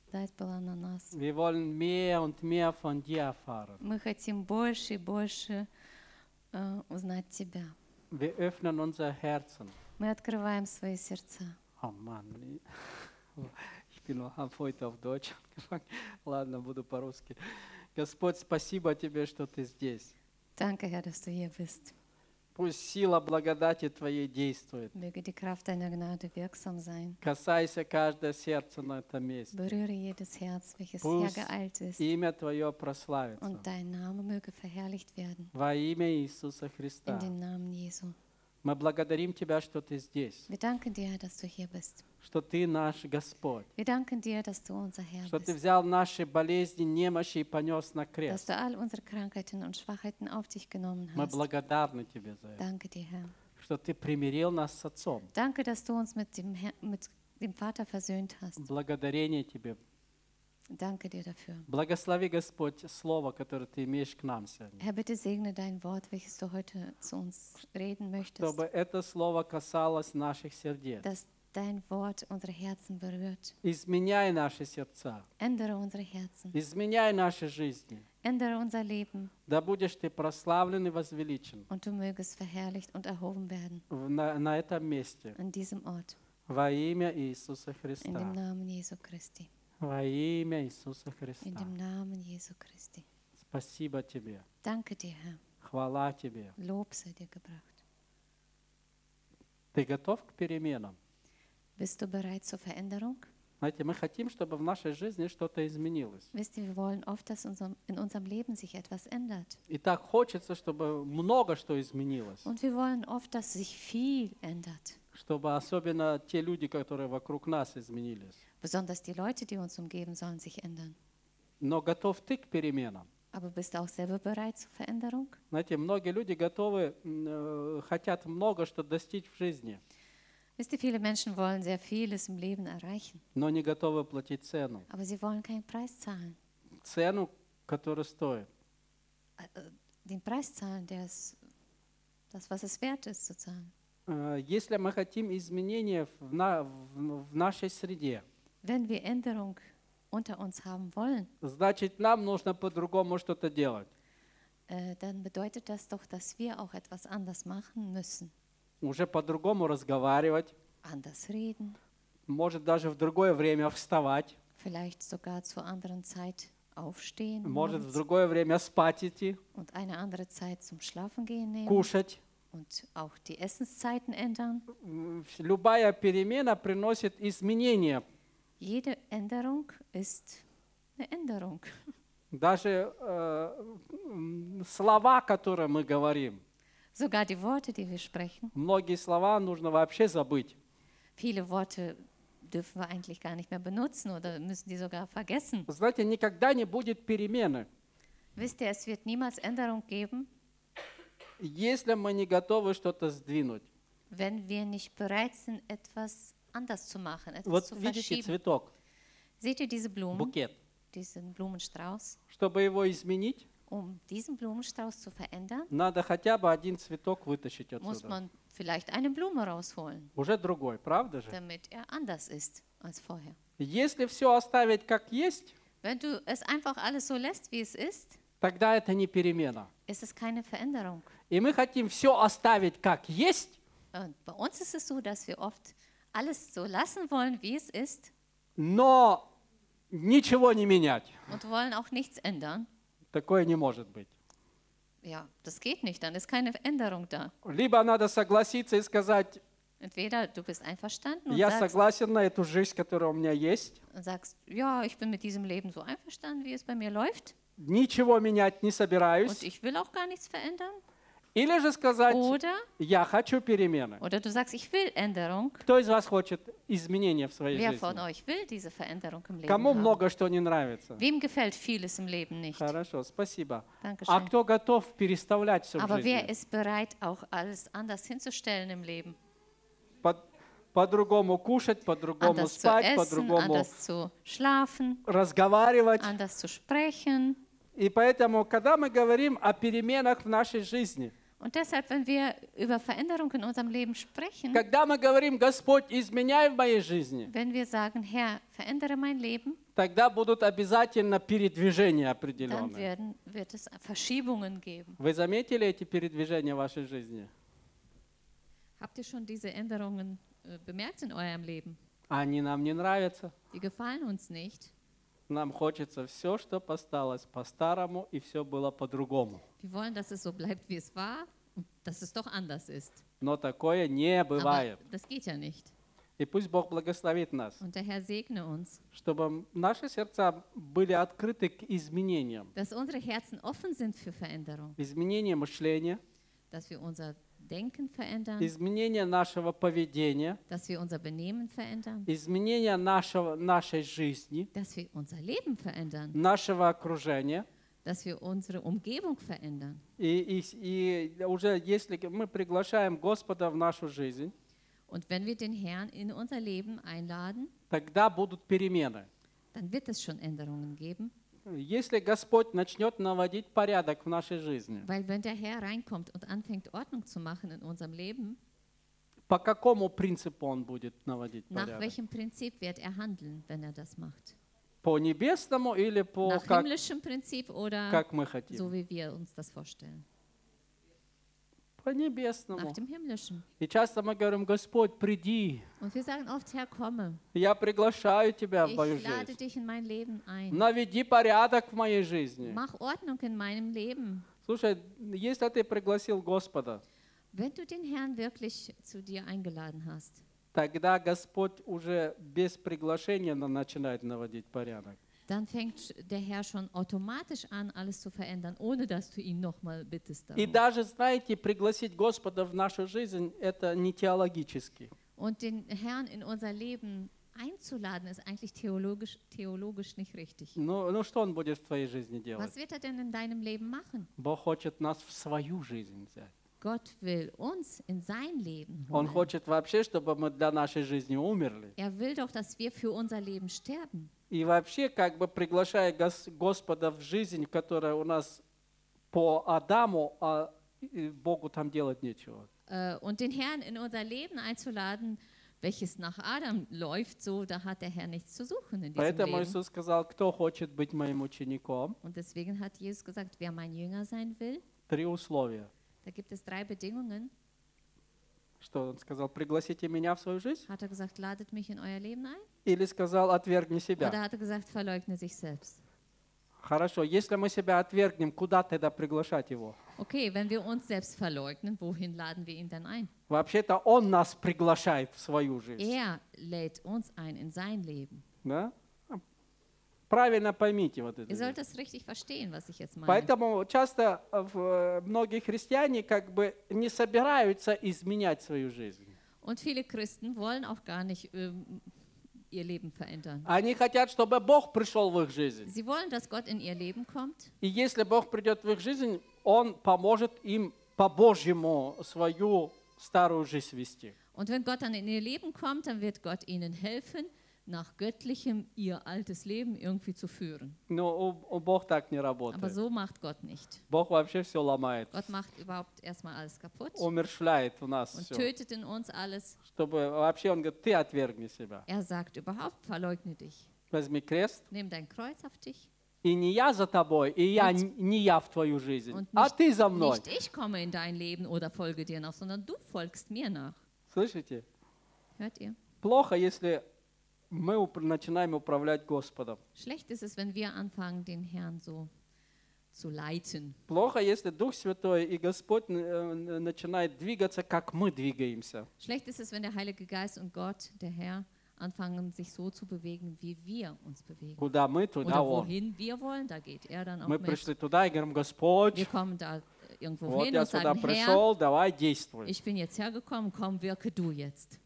благодать была на нас. Wir wollen mehr und mehr von dir erfahren. Мы хотим больше и больше узнать Тебя. Wir öffnen unser Herzen. Мы открываем свои сердца. Oh Mann, habe heute auf Deutsch angefangen. Ладно, буду по-русски. Господь, спасибо Тебе, что Ты здесь. Danke, Herr, dass du hier bist. Пусть сила благодати Твоей действует. Möge die Kraft deiner Gnade wirksam sein. Касайся каждое сердце на этом месте. Berühre jedes Herz, welches Пусть hergeeilt ist. имя Твое прославится. Und dein Name möge verherrlicht werden. Во имя Иисуса In Христа. dem Namen Jesu. Мы благодарим Тебя, что Ты здесь, Wir danken dir, dass du hier bist. что Ты наш Господь, Wir danken dir, dass du unser Herr что Ты bist. взял наши болезни, немощи и понес на Dass крест. du all unsere Krankheiten und Schwachheiten auf dich genommen Мы hast. благодарны Тебе за это, Danke dir, Herr. что Ты примирил нас с Отцом. Danke, dass du uns mit dem Vater versöhnt hast. Благодарение Тебе. Danke dir dafür. Благослови, Господь, Слово, которое Ты имеешь к нам сегодня. Herr, bitte segne dein Wort, welches du heute zu uns reden möchtest. Чтобы это Слово касалось наших сердец. Dass dein Wort unsere Herzen berührt. Изменяй наши сердца. Ändere unsere Herzen. Изменяй наши жизни. Ändere unser Leben. Да будешь Ты прославлен и возвеличен Und du mögest verherrlicht und erhoben werden на этом месте. an diesem Ort. Во имя Иисуса In dem Христа. Namen Jesu Christi. Во имя Иисуса In Христа. dem Namen Jesu Christi. Спасибо Тебе. Danke dir, Herr. Хвала Тебе. Lob sei dir gebracht. Ты готов к переменам? Bist du bereit zur Veränderung? Знаете, мы хотим, чтобы в нашей жизни что-то изменилось. Wisst ihr, wir wollen oft, dass in unserem Leben sich etwas ändert. И так хочется, чтобы много что изменилось. Und wir wollen oft, dass sich viel ändert. Чтобы особенно те люди, которые вокруг нас, изменились. Besonders die Leute, die uns umgeben, sollen sich ändern. Но готов ты к переменам? Aber bist du auch selber bereit zur Veränderung? Знаете, многие люди готовы, хотят много что достичь в жизни, Wisst ihr, viele Menschen wollen sehr vieles im Leben erreichen, но не готовы платить цену. aber sie wollen keinen Preis zahlen. Цену, которая стоит. Den Preis zahlen, das, was es wert ist zu zahlen. Если мы хотим изменения в нашей среде, Wenn wir Änderung unter uns haben wollen, значит, нам нужно по-другому что-то делать. dann bedeutet das doch, dass wir auch etwas anders machen müssen. Уже по-другому разговаривать, Anders reden, может даже в другое время вставать, vielleicht sogar zur anderen Zeit aufstehen может в morgens другое время спать идти, und eine andere Zeit zum Schlafen gehen nehmen кушать. und auch die Essenszeiten ändern. Любая перемена приносит изменения. Jede Änderung ist eine Änderung. Даже слова, которые мы говорим, Sogar die Worte, die wir sprechen. многие слова нужно вообще забыть. Viele Worte dürfen wir eigentlich gar nicht mehr benutzen oder müssen die sogar vergessen. Знаете, никогда не будет перемены, Wisst ihr, es wird niemals Änderung geben, если мы не готовы что-то сдвинуть. wenn wir nicht bereit sind, etwas anders zu machen, etwas Вот zu видите verschieben. цветок, Seht ihr diese Blumen, букет. diesen Blumenstrauß? Чтобы его изменить, Um diesen Blumenstrauß zu verändern, надо хотя бы один цветок вытащить muss отсюда. man vielleicht eine Blume rausholen, Уже другой, правда же? damit er anders ist als vorher. Если все оставить как есть, Wenn du es einfach alles so lässt, wie es ist, тогда это не перемена. ist es keine Veränderung. И мы хотим все оставить как есть, Und bei uns ist es so, dass wir oft alles so lassen wollen, wie es ist, но ничего не менять. und wollen auch nichts ändern. Такое не может быть. Ja, das geht nicht, dann ist keine Änderung da. Либо надо согласиться и сказать, Entweder du bist einverstanden я согласен на эту жизнь, которая у меня есть, und sagst, ja, ich bin mit diesem Leben so einverstanden, wie es bei mir läuft, ничего менять не und собираюсь. ich will auch gar nichts verändern. Или же сказать, Oder я хочу перемены. du sagst, ich will Änderung. Кто из вас хочет изменения в своей Wer von жизни? euch will diese Veränderung im Leben Кому haben? много что не нравится? Wem gefällt vieles im Leben nicht? Хорошо, спасибо. Dankeschön. А кто готов переставлять все в Aber wer жизни? ist bereit, auch alles anders hinzustellen im Leben? По-другому кушать, по-другому Anders zu спать, essen, по-другому anders zu schlafen, разговаривать. anders zu sprechen. И поэтому, когда мы говорим о переменах в нашей жизни, Und deshalb, wenn wir über Veränderung in unserem Leben sprechen, когда мы говорим, Господь, изменяй в моей жизни, wenn wir sagen, Herr, verändere mein Leben, тогда будут обязательно передвижения dann определенные. wird es Verschiebungen geben. Вы заметили эти передвижения в вашей жизни? Habt ihr schon diese Änderungen bemerkt in eurem Leben? Они нам не nравятся. Die gefallen uns nicht. Нам хочется все, что осталось по-старому, и все было по-другому. Wir wollen, dass es so bleibt, wie es war und dass es doch anders ist. Но такое не Aber бывает. das geht ja nicht. И пусть Бог благословит нас, Und der Herr segne uns, чтобы наши сердца были открыты к изменениям. dass unsere Herzen offen sind für Veränderung, Изменение мышления, dass wir unser Denken verändern, изменение нашего поведения, dass wir unser Benehmen verändern, изменение нашей жизни, dass wir unser Leben verändern, нашего окружения. dass wir unsere Umgebung verändern. И уже если мы приглашаем Господа в нашу жизнь, Und wenn wir den Herrn in unser Leben einladen, тогда будут перемены. dann wird es schon Änderungen geben. Если Господь начнет наводить порядок в нашей жизни, Weil wenn der Herr reinkommt und anfängt, Ordnung zu machen in unserem Leben, по какому принципу Он будет наводить nach порядок? welchem Prinzip wird er handeln, wenn er das macht? По небесному или по Nach himmlischem Prinzip oder как мы хотим? so, wie wir uns das vorstellen? По небесному. Nach dem himmlischen. И часто мы говорим: Господь, приди, Und wir sagen oft, Herr, komme, я приглашаю Тебя в мою ich lade жизнь. dich in mein Leben ein. Наведи порядок в моей жизни. Mach Ordnung in meinem Leben. Слушай, если ты пригласил Господа, Wenn du den Herrn wirklich zu dir eingeladen hast, тогда Господь уже без приглашения начинает наводить порядок. dann fängt der Herr schon automatisch an, alles zu verändern, ohne dass du ihn nochmal bittest И darum. даже, знаете, пригласить Господа в нашу жизнь, это не теологически. Und den Herrn in unser Leben einzuladen, ist eigentlich theologisch nicht richtig. Ну что Он будет в твоей жизни делать? Was wird er denn in deinem Leben machen? Бог хочет нас в свою жизнь взять. Gott will uns in sein Leben Он holen. хочет вообще, чтобы мы для нашей жизни умерли. Er will doch, dass wir für unser Leben sterben. И вообще, как бы приглашая Господа в жизнь, которая у нас по Адаму, а Богу там делать нечего. Und den Herrn in unser Leben einzuladen, welches nach Adam läuft, so, da hat der Herr nichts zu suchen in diesem Поэтому Leben. Иисус сказал: кто хочет быть моим учеником, Und deswegen hat Jesus gesagt, wer mein Jünger sein will, 3 условия. da gibt es 3 Bedingungen. Что Он сказал: пригласите меня в свою жизнь? Hat er gesagt, ladet mich in euer Leben ein? Или сказал: отвергни себя? Oder hat er gesagt, verleugne sich selbst? Хорошо, если мы себя отвергнем, куда тогда приглашать Его? Okay, wenn wir uns selbst verleugnen, wohin laden wir ihn dann ein? Вообще-то Он нас приглашает в свою жизнь. Er lädt uns ein in sein Leben. Да? Правильно поймите вот это. Ihr sollt das richtig verstehen, was ich jetzt meine. Поэтому часто многие христиане как бы не собираются изменять свою жизнь. Und viele Christen wollen auch gar nicht ihr Leben verändern. Они хотят, чтобы Бог пришел в их жизнь. Sie wollen, dass Gott in ihr Leben kommt. И если Бог придет в их жизнь, Он поможет им по-божьему свою старую жизнь вести. Und wenn Gott dann in ihr Leben kommt, dann wird Gott ihnen helfen, nach Göttlichem ihr altes Leben irgendwie zu führen. Но Бог так не Aber работает. so macht Gott nicht. Бог вообще все ломает, Gott macht überhaupt erstmal alles kaputt умерщвляет в нас und все. tötet in uns alles. Чтобы вообще Он говорит: ты отвергни себя. Er sagt überhaupt, verleugne dich. Возьми крест. Nimm dein Kreuz auf dich. И не я за тобой, и я не я в твою жизнь, Und а ты за мной. nicht ich komme in dein Leben oder folge dir nach, sondern du folgst mir nach. Слышите? Hört ihr? Плохо, если мы начинаем управлять Господом. Schlecht ist es, wenn wir anfangen, den Herrn so zu leiten. Плохо, если Дух Святой и Господь начинает двигаться, как мы двигаемся. Schlecht ist es, wenn der Heilige Geist und Gott, der Herr, anfangen, sich so zu bewegen, wie wir uns bewegen. Куда мы, туда Oder Он. wohin wir wollen, da geht er dann auch Мы mit. пришли туда и говорим: Господь, Wir kommen da irgendwo вот hin я und сюда sagen, Herr, пришел, давай действуй. ich bin jetzt hergekommen, komm, wirke du jetzt.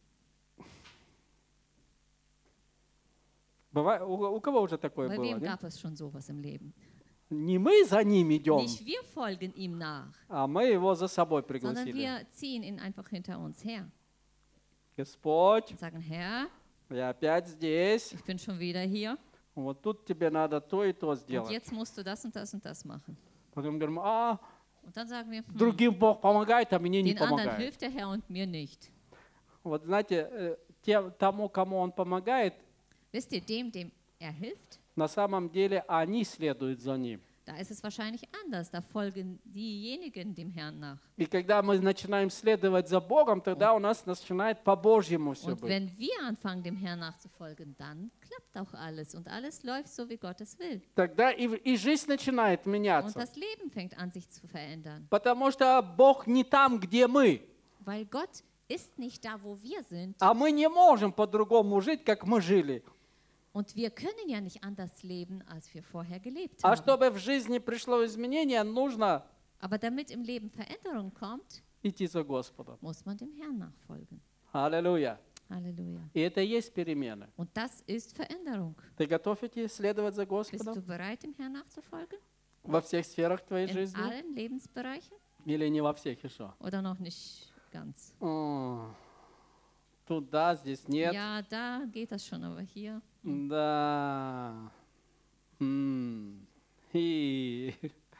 У кого уже такое Bei было? wem Нет? gab es schon sowas im Leben? Не мы за ним идем, Nicht wir folgen ihm nach, а мы его за собой sondern пригласили. wir ziehen ihn einfach hinter uns her Господь, und sagen, Herr, я опять здесь. ich bin schon wieder hier Вот тут тебе надо то и то und сделать. jetzt musst du das und das machen. Потом говорим: Und dann sagen wir, другим Бог помогает, а мне не den anderen помогает. hilft der Herr und mir nicht. Вот знаете, тому, кому Он помогает, Wisst ihr, dem hilft, на самом деле они следуют за ним. da ist es wahrscheinlich anders. Da folgen diejenigen dem Herrn nach. И когда мы начинаем следовать за Богом, тогда у нас начинает по-божьему все Und быть. wenn wir anfangen, dem Herrn nachzufolgen, dann klappt auch alles und alles läuft so, wie Gott es will. Тогда и жизнь начинает Und меняться. das Leben fängt an, sich zu verändern. Потому что Бог не там, где мы. Weil Gott ist nicht da, wo wir sind. А мы не можем по-другому жить, как мы жили. Und wir können ja nicht anders leben, als wir vorher gelebt А haben. чтобы в жизни пришло изменение, нужно Aber damit im Leben Veränderung kommt, идти за Господом. muss man dem Herrn nachfolgen. Аллилуйя. Halleluja. И это и есть перемены. Und das ist Veränderung. Ты готов идти следовать за Bist du Господом bereit, dem Herrn nachzufolgen? во всех сферах твоей In жизни? allen Lebensbereichen? Или не во всех еще? Oder noch nicht ganz? Туда, здесь нет. Ja, da geht das schon, aber hier. Да. И.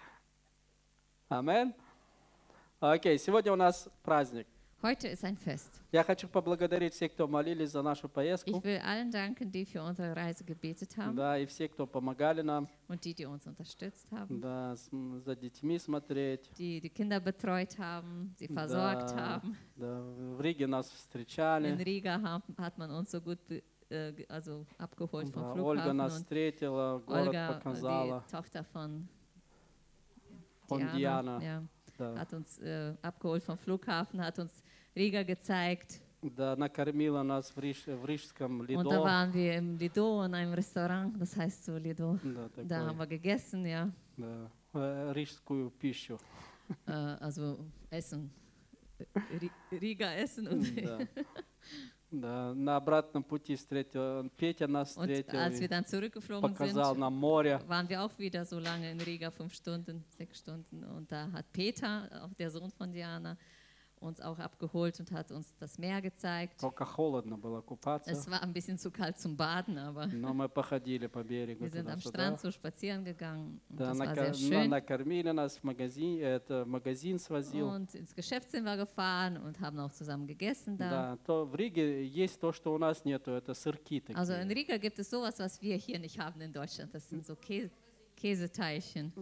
Амен. Окей, сегодня у нас праздник. Heute ist ein Fest. Я хочу поблагодарить всех, кто молились за нашу поездку. Ich will allen danken, die für unsere Reise gebetet haben Да, и все, кто помогали нам. und die uns unterstützt haben, Да, за детьми смотреть. die die Kinder betreut haben, sie versorgt haben. Да, в Риге нас In встречали. Riga hat man uns so gut also abgeholt vom Да, Ольга Flughafen нас und встретила, город Olga, показала. die Tochter von Von Diana. ja, Да, hat uns abgeholt vom Flughafen, hat uns Riga gezeigt. да, накормила нас в Рижском Und da Лидо. waren wir im Lido, in einem Restaurant, das heißt so Lido. Да, Da haben такой, wir gegessen, ja. да, рижскую пищу. Also Essen. Riga essen und, Да. Да, на обратном пути встретил, Петя нас und встретил als wir и dann zurückgeflogen показал sind, нам море. waren wir auch wieder so lange in Riga, 5 Stunden, 6 Stunden. Und da hat Peter, auch der Sohn von Diana, uns auch abgeholt und hat uns das Meer gezeigt. Только холодно было купаться, Es war ein bisschen zu kalt zum Baden, aber но мы походили по берегу wir sind am туда-сюда. Strand so spazieren gegangen. Und Да, das war sehr schön. накормили нас в магазин, это магазин свозил. Und ins Geschäft sind wir gefahren und haben auch zusammen gegessen da. Да, то в Риге есть то, что у нас нету, это сырки такие. Also in Riga gibt es sowas, was wir hier nicht haben in Deutschland. Das sind so Käseteilchen.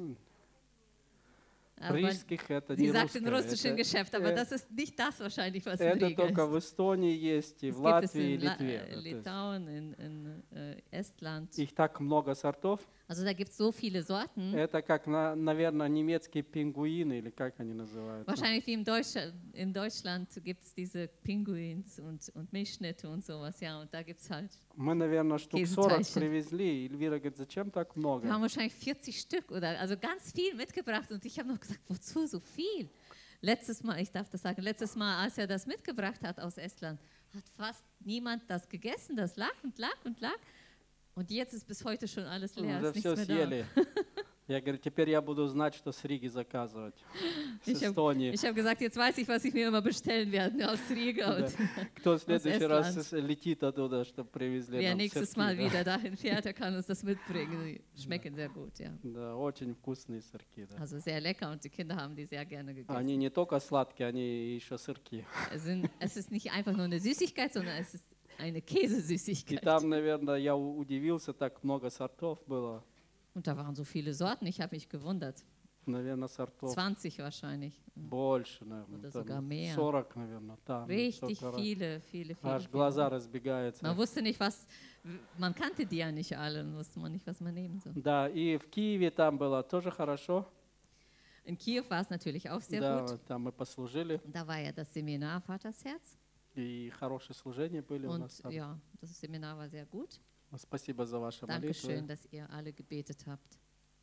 Aber Рижских это sie не sagt in русское. russischen Geschäft, aber das ist nicht das wahrscheinlich, was in Это Riga только ist. в Эстонии есть, и Das в gibt es Латвии, и in Литве. То есть Litauen, in Estland. их так много сортов. Also da gibt es so viele Sorten. Это как, наверное, немецкие пингвины, или как они называются. Wahrscheinlich wie in Deutschland gibt es diese Pinguins und Milchschnitte und sowas, ja. Und da gibt es halt, Мы, наверное, штук Käseteilchen. 40 привезли. Эльвира говорит, зачем так wir много? haben wahrscheinlich 40 Stück oder also ganz viel mitgebracht. Und ich habe noch gesagt, wozu so viel? Letztes Mal, ich darf das sagen, letztes Mal, als er das mitgebracht hat aus Estland, hat fast niemand das gegessen. Das lag und lag und lag. Und jetzt ist bis heute schon alles leer, Уже ist все nichts mehr da. съели. Я говорю, теперь я буду знать, что с Риги заказывать. С Ich habe Эстонии. gesagt, jetzt weiß ich, was ich mir immer bestellen werde aus Riga. Да. Und Кто в следующий раз Estland. летит оттуда, чтобы привезли wer нам nächstes сырки, Mal да. wieder dahin fährt, der kann uns das mitbringen. Die schmecken sehr gut, ja. Да, очень вкусные сырки. Да. Also sehr lecker und die Kinder haben die sehr gerne gegessen. Они не только сладкие, они еще сырки. Es ist nicht einfach nur eine Süßigkeit, sondern es ist eine И Käsesüßigkeit. там, наверное, я удивился, так много сортов было. Und da waren so viele Sorten, ich habe mich gewundert. Наверное, сортов 20 wahrscheinlich. больше, наверное. Oder там sogar mehr. 40, наверное, там. Richtig столько раз. viele. Аж глаза разбегаются. Man wusste nicht, man kannte die ja nicht alle und wusste man nicht, was man nehmen soll. Да, и в Киеве там было тоже хорошо. In Kiew war es natürlich auch sehr Да, gut. там мы послужили. Da war ja das Seminar Vatersherz. И хорошие служения были у нас Und там. ja, das Seminar war sehr gut. Спасибо за ваши Dankeschön, молитвы. dass ihr alle gebetet habt.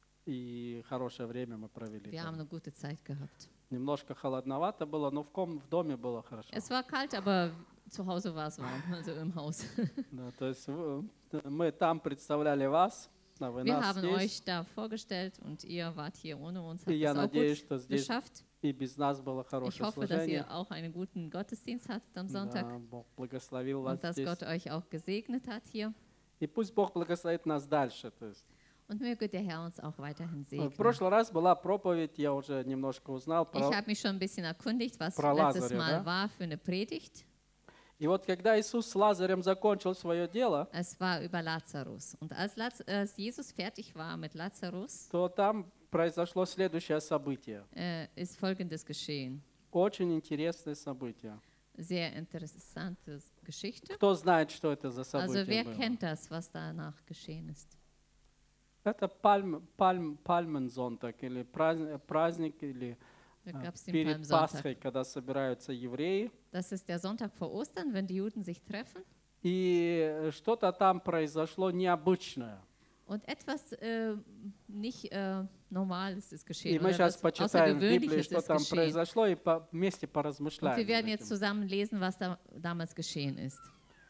И хорошее время мы провели. Wir haben там. eine gute Zeit gehabt. Немножко холодновато было, но в доме было хорошо. Es war kalt, aber zu Hause war es warm, also im Haus. Да, то есть мы там представляли вас, а вы Wir нас haben здесь. euch da vorgestellt und ihr wart hier ohne uns, И habt я es auch надеюсь, gut что здесь geschafft. и без нас было Ich хорошее hoffe, dass служение. ihr auch einen guten Gottesdienst hattet am Sonntag Да, Бог благословил вас und dass здесь. Gott euch auch gesegnet hat hier. И пусть Бог благословит нас дальше. То есть, Und möge der Herr uns auch weiterhin в segnen. прошлый раз была проповедь, я уже немножко узнал Ich про... habe mich schon ein bisschen erkundigt, was Про letztes Лазаря, Mal да? war für eine Predigt. И вот когда Иисус с Лазарем закончил свое дело, Es war über Lazarus. Und als Jesus fertig war mit Lazarus, то там произошло следующее событие. ist Folgendes geschehen. Очень интересное событие. Sehr interessante Geschichte. Кто знает, что это за Also событие wer было? kennt das, was danach geschehen ist? Это Пальмензонтag, или праздник, или Da gab es den перед Palmsonntag. Пасхой, когда собираются евреи. Das ist der Sonntag vor Ostern, wenn die Juden sich treffen. И что-то там произошло необычное. Und etwas nicht Normales ist И geschehen. мы Oder сейчас was почитаем в Библии, Außergewöhnliches что ist там geschehen. произошло, и вместе Und поразмышляем. wir werden над jetzt этим. zusammen lesen, was da damals geschehen ist.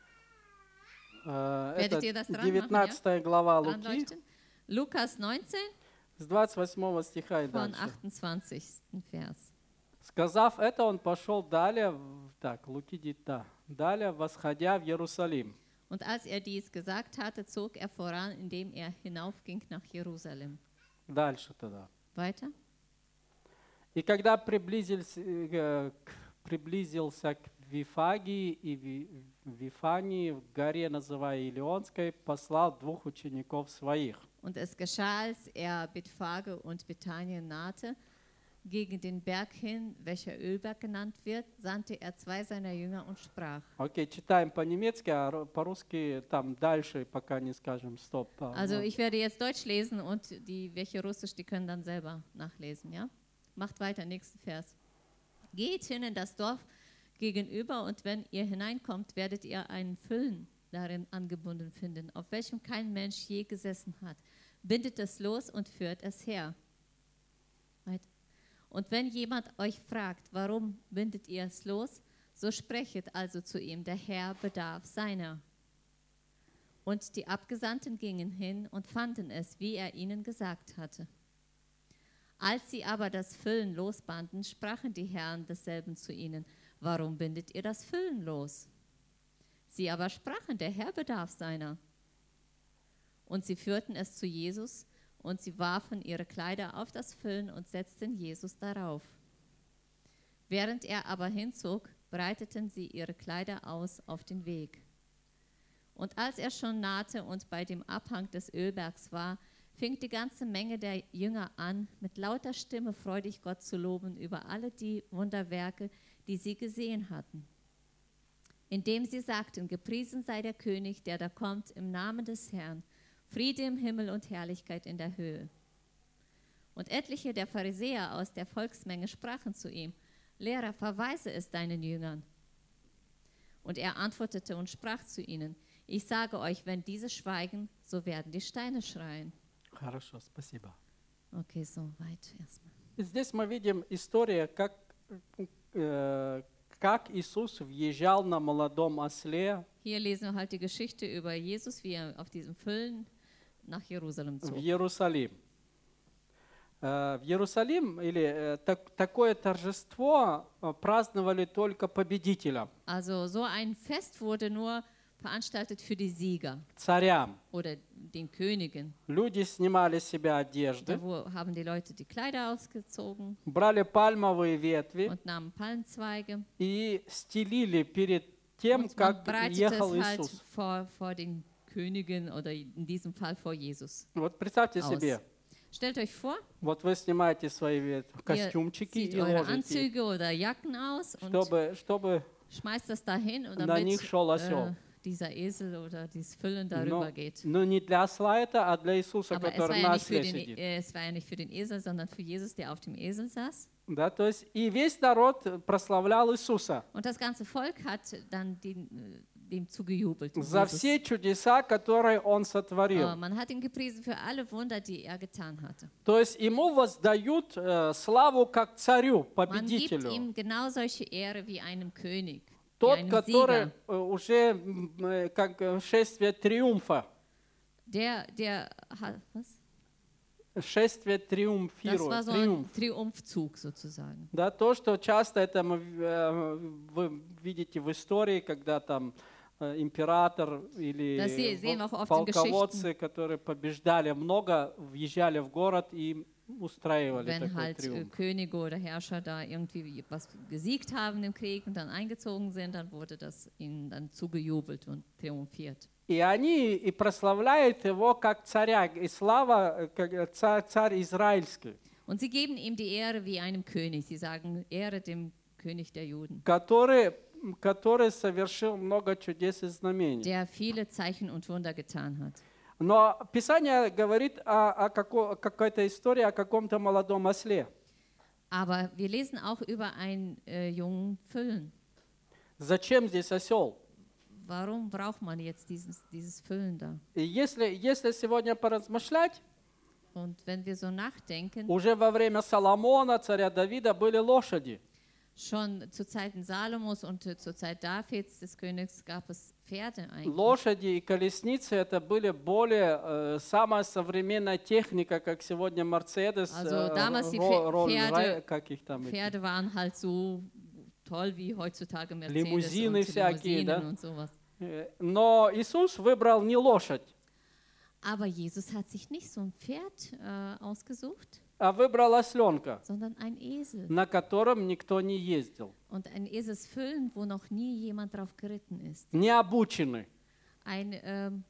Это ihr das dran 19 глава Луки, Anleuchten. Lukas 19 с 28 стиха и von дальше. 28. Vers. Сказав это, он пошел далее, далее, восходя в Иерусалим. Und als er dies gesagt hatte, zog er voran, indem er hinaufging nach Jerusalem. Дальше тогда. Weiter. И когда приблизился к Вифагии и Вифании, в горе, называемой Илионской, послал 2 учеников своих. Und es geschah, als er Bethphage und Bethanien nahte, gegen den Berg hin, welcher Ölberg genannt wird, sandte er 2 seiner Jünger und sprach. Окей, читаем по-немецки, а по-русски там дальше, пока не скажем стоп. Also ich werde jetzt Deutsch lesen und welche Russisch, die können dann selber nachlesen, ja? Macht weiter, nächsten Vers. Geht hin in das Dorf gegenüber und wenn ihr hineinkommt, werdet ihr einen Füllen darin angebunden finden, auf welchem kein Mensch je gesessen hat. Bindet es los und führt es her. Weiter. Und wenn jemand euch fragt, warum bindet ihr es los, so sprechet also zu ihm, der Herr bedarf seiner. Und die Abgesandten gingen hin und fanden es, wie er ihnen gesagt hatte. Als sie aber das Füllen losbanden, sprachen die Herren desselben zu ihnen, warum bindet ihr das Füllen los? Sie aber sprachen, der Herr bedarf seiner. Und sie führten es zu Jesus, und sie warfen ihre Kleider auf das Füllen und setzten Jesus darauf. Während er aber hinzog, breiteten sie ihre Kleider aus auf den Weg. Und als er schon nahte und bei dem Abhang des Ölbergs war, fing die ganze Menge der Jünger an, mit lauter Stimme freudig Gott zu loben über alle die Wunderwerke, die sie gesehen hatten. Indem sie sagten, gepriesen sei der König, der da kommt im Namen des Herrn, Friede im Himmel und Herrlichkeit in der Höhe. Und etliche der Pharisäer aus der Volksmenge sprachen zu ihm, Lehrer, verweise es deinen Jüngern. Und er antwortete und sprach zu ihnen, ich sage euch, wenn diese schweigen, so werden die Steine schreien. Хорошо, спасибо. Okay, so weit erstmal. Здесь мы видим историю, как Иисус въезжал на молодом осле Hier lesen wir halt die Geschichte über Jesus, wie er auf diesem Füllen nach Jerusalem в zog. Иерусалим. В Иерусалим или такое торжество праздновали только победителям, Also so ein Fest wurde nur veranstaltet für die Sieger царям. oder den Königen. Люди снимали с себя Da одежды, haben die Leute die Kleider ausgezogen брали пальмовые ветви und nahmen Palmzweige. и стелили перед тем, Und man как breitet ехал es halt Иисус. vor den Königen oder in diesem Fall vor Jesus Вот представьте aus. себе, Stellt euch vor, вот вы снимаете свои ihr костюмчики zieht и eure ложите, Anzüge oder Jacken aus und чтобы schmeißt das dahin und на них damit шел осел. dieser Esel oder dieses Füllen darüber geht. Но не для осла это, а для Иисуса, Aber который на осле сидит. es war ja nicht für den Esel, sondern für Jesus, der auf dem Esel saß. Да, то есть и весь народ прославлял Иисуса Und das ganze Volk hat dann dem zugejubelt. за Jesus. все чудеса, которые Он сотворил. Man hat ihn gepriesen für alle Wunder, die er getan hatte. То есть Ему воздают славу как царю, Man gibt победителю. ihm genau solche Ehre wie einem König, wie Тот, einem который Sieger. уже как шествие триумфа, Der hat, was? шествие Das триумфирует, war so триумф. ein Triumphzug sozusagen. Да, то, что часто это вы видите в истории, когда там император Das или sehen wir auch oft in полководцы, которые побеждали много, въезжали в город и устраивали wenn такой halt триумф. Könige oder Herrscher da irgendwie was gesiegt haben im Krieg und dann eingezogen sind, dann wurde das ihnen dann zugejubelt und triumphiert. И они и прославляют его как царя, и слава как царь израильский, Und sie geben ihm die Ehre wie einem König. Sie sagen, Ehre dem König der Juden, который совершил много чудес и знамений. der viele Zeichen und Wunder getan hat. Но Писание говорит о какой-то истории о каком-то молодом осле. Aber wir lesen auch über einen jungen Füllen. Зачем здесь осел? Warum braucht man jetzt dieses Füllen da? И если сегодня поразмышлять, Und wenn wir so nachdenken, уже во время Соломона, царя Давида, были лошади. schon zu Zeiten Salomos und zur Zeit Davids, des Königs, gab es Pferde eigentlich. Лошади и колесницы это были более самая современная техника, как сегодня Мерседес, Also damals die Rolls-Royce, как их там, Pferde waren halt so toll wie heutzutage Mercedes Лимузины und всякие, да? Limousinen und sowas. Но Иисус выбрал не лошадь, Aber Jesus hat sich nicht so ein Pferd ausgesucht, а выбрал осленка, sondern ein Esel. на котором никто не ездил, Und ein Eselsfüllen, wo noch nie jemand drauf geritten ist. не обученный. Ein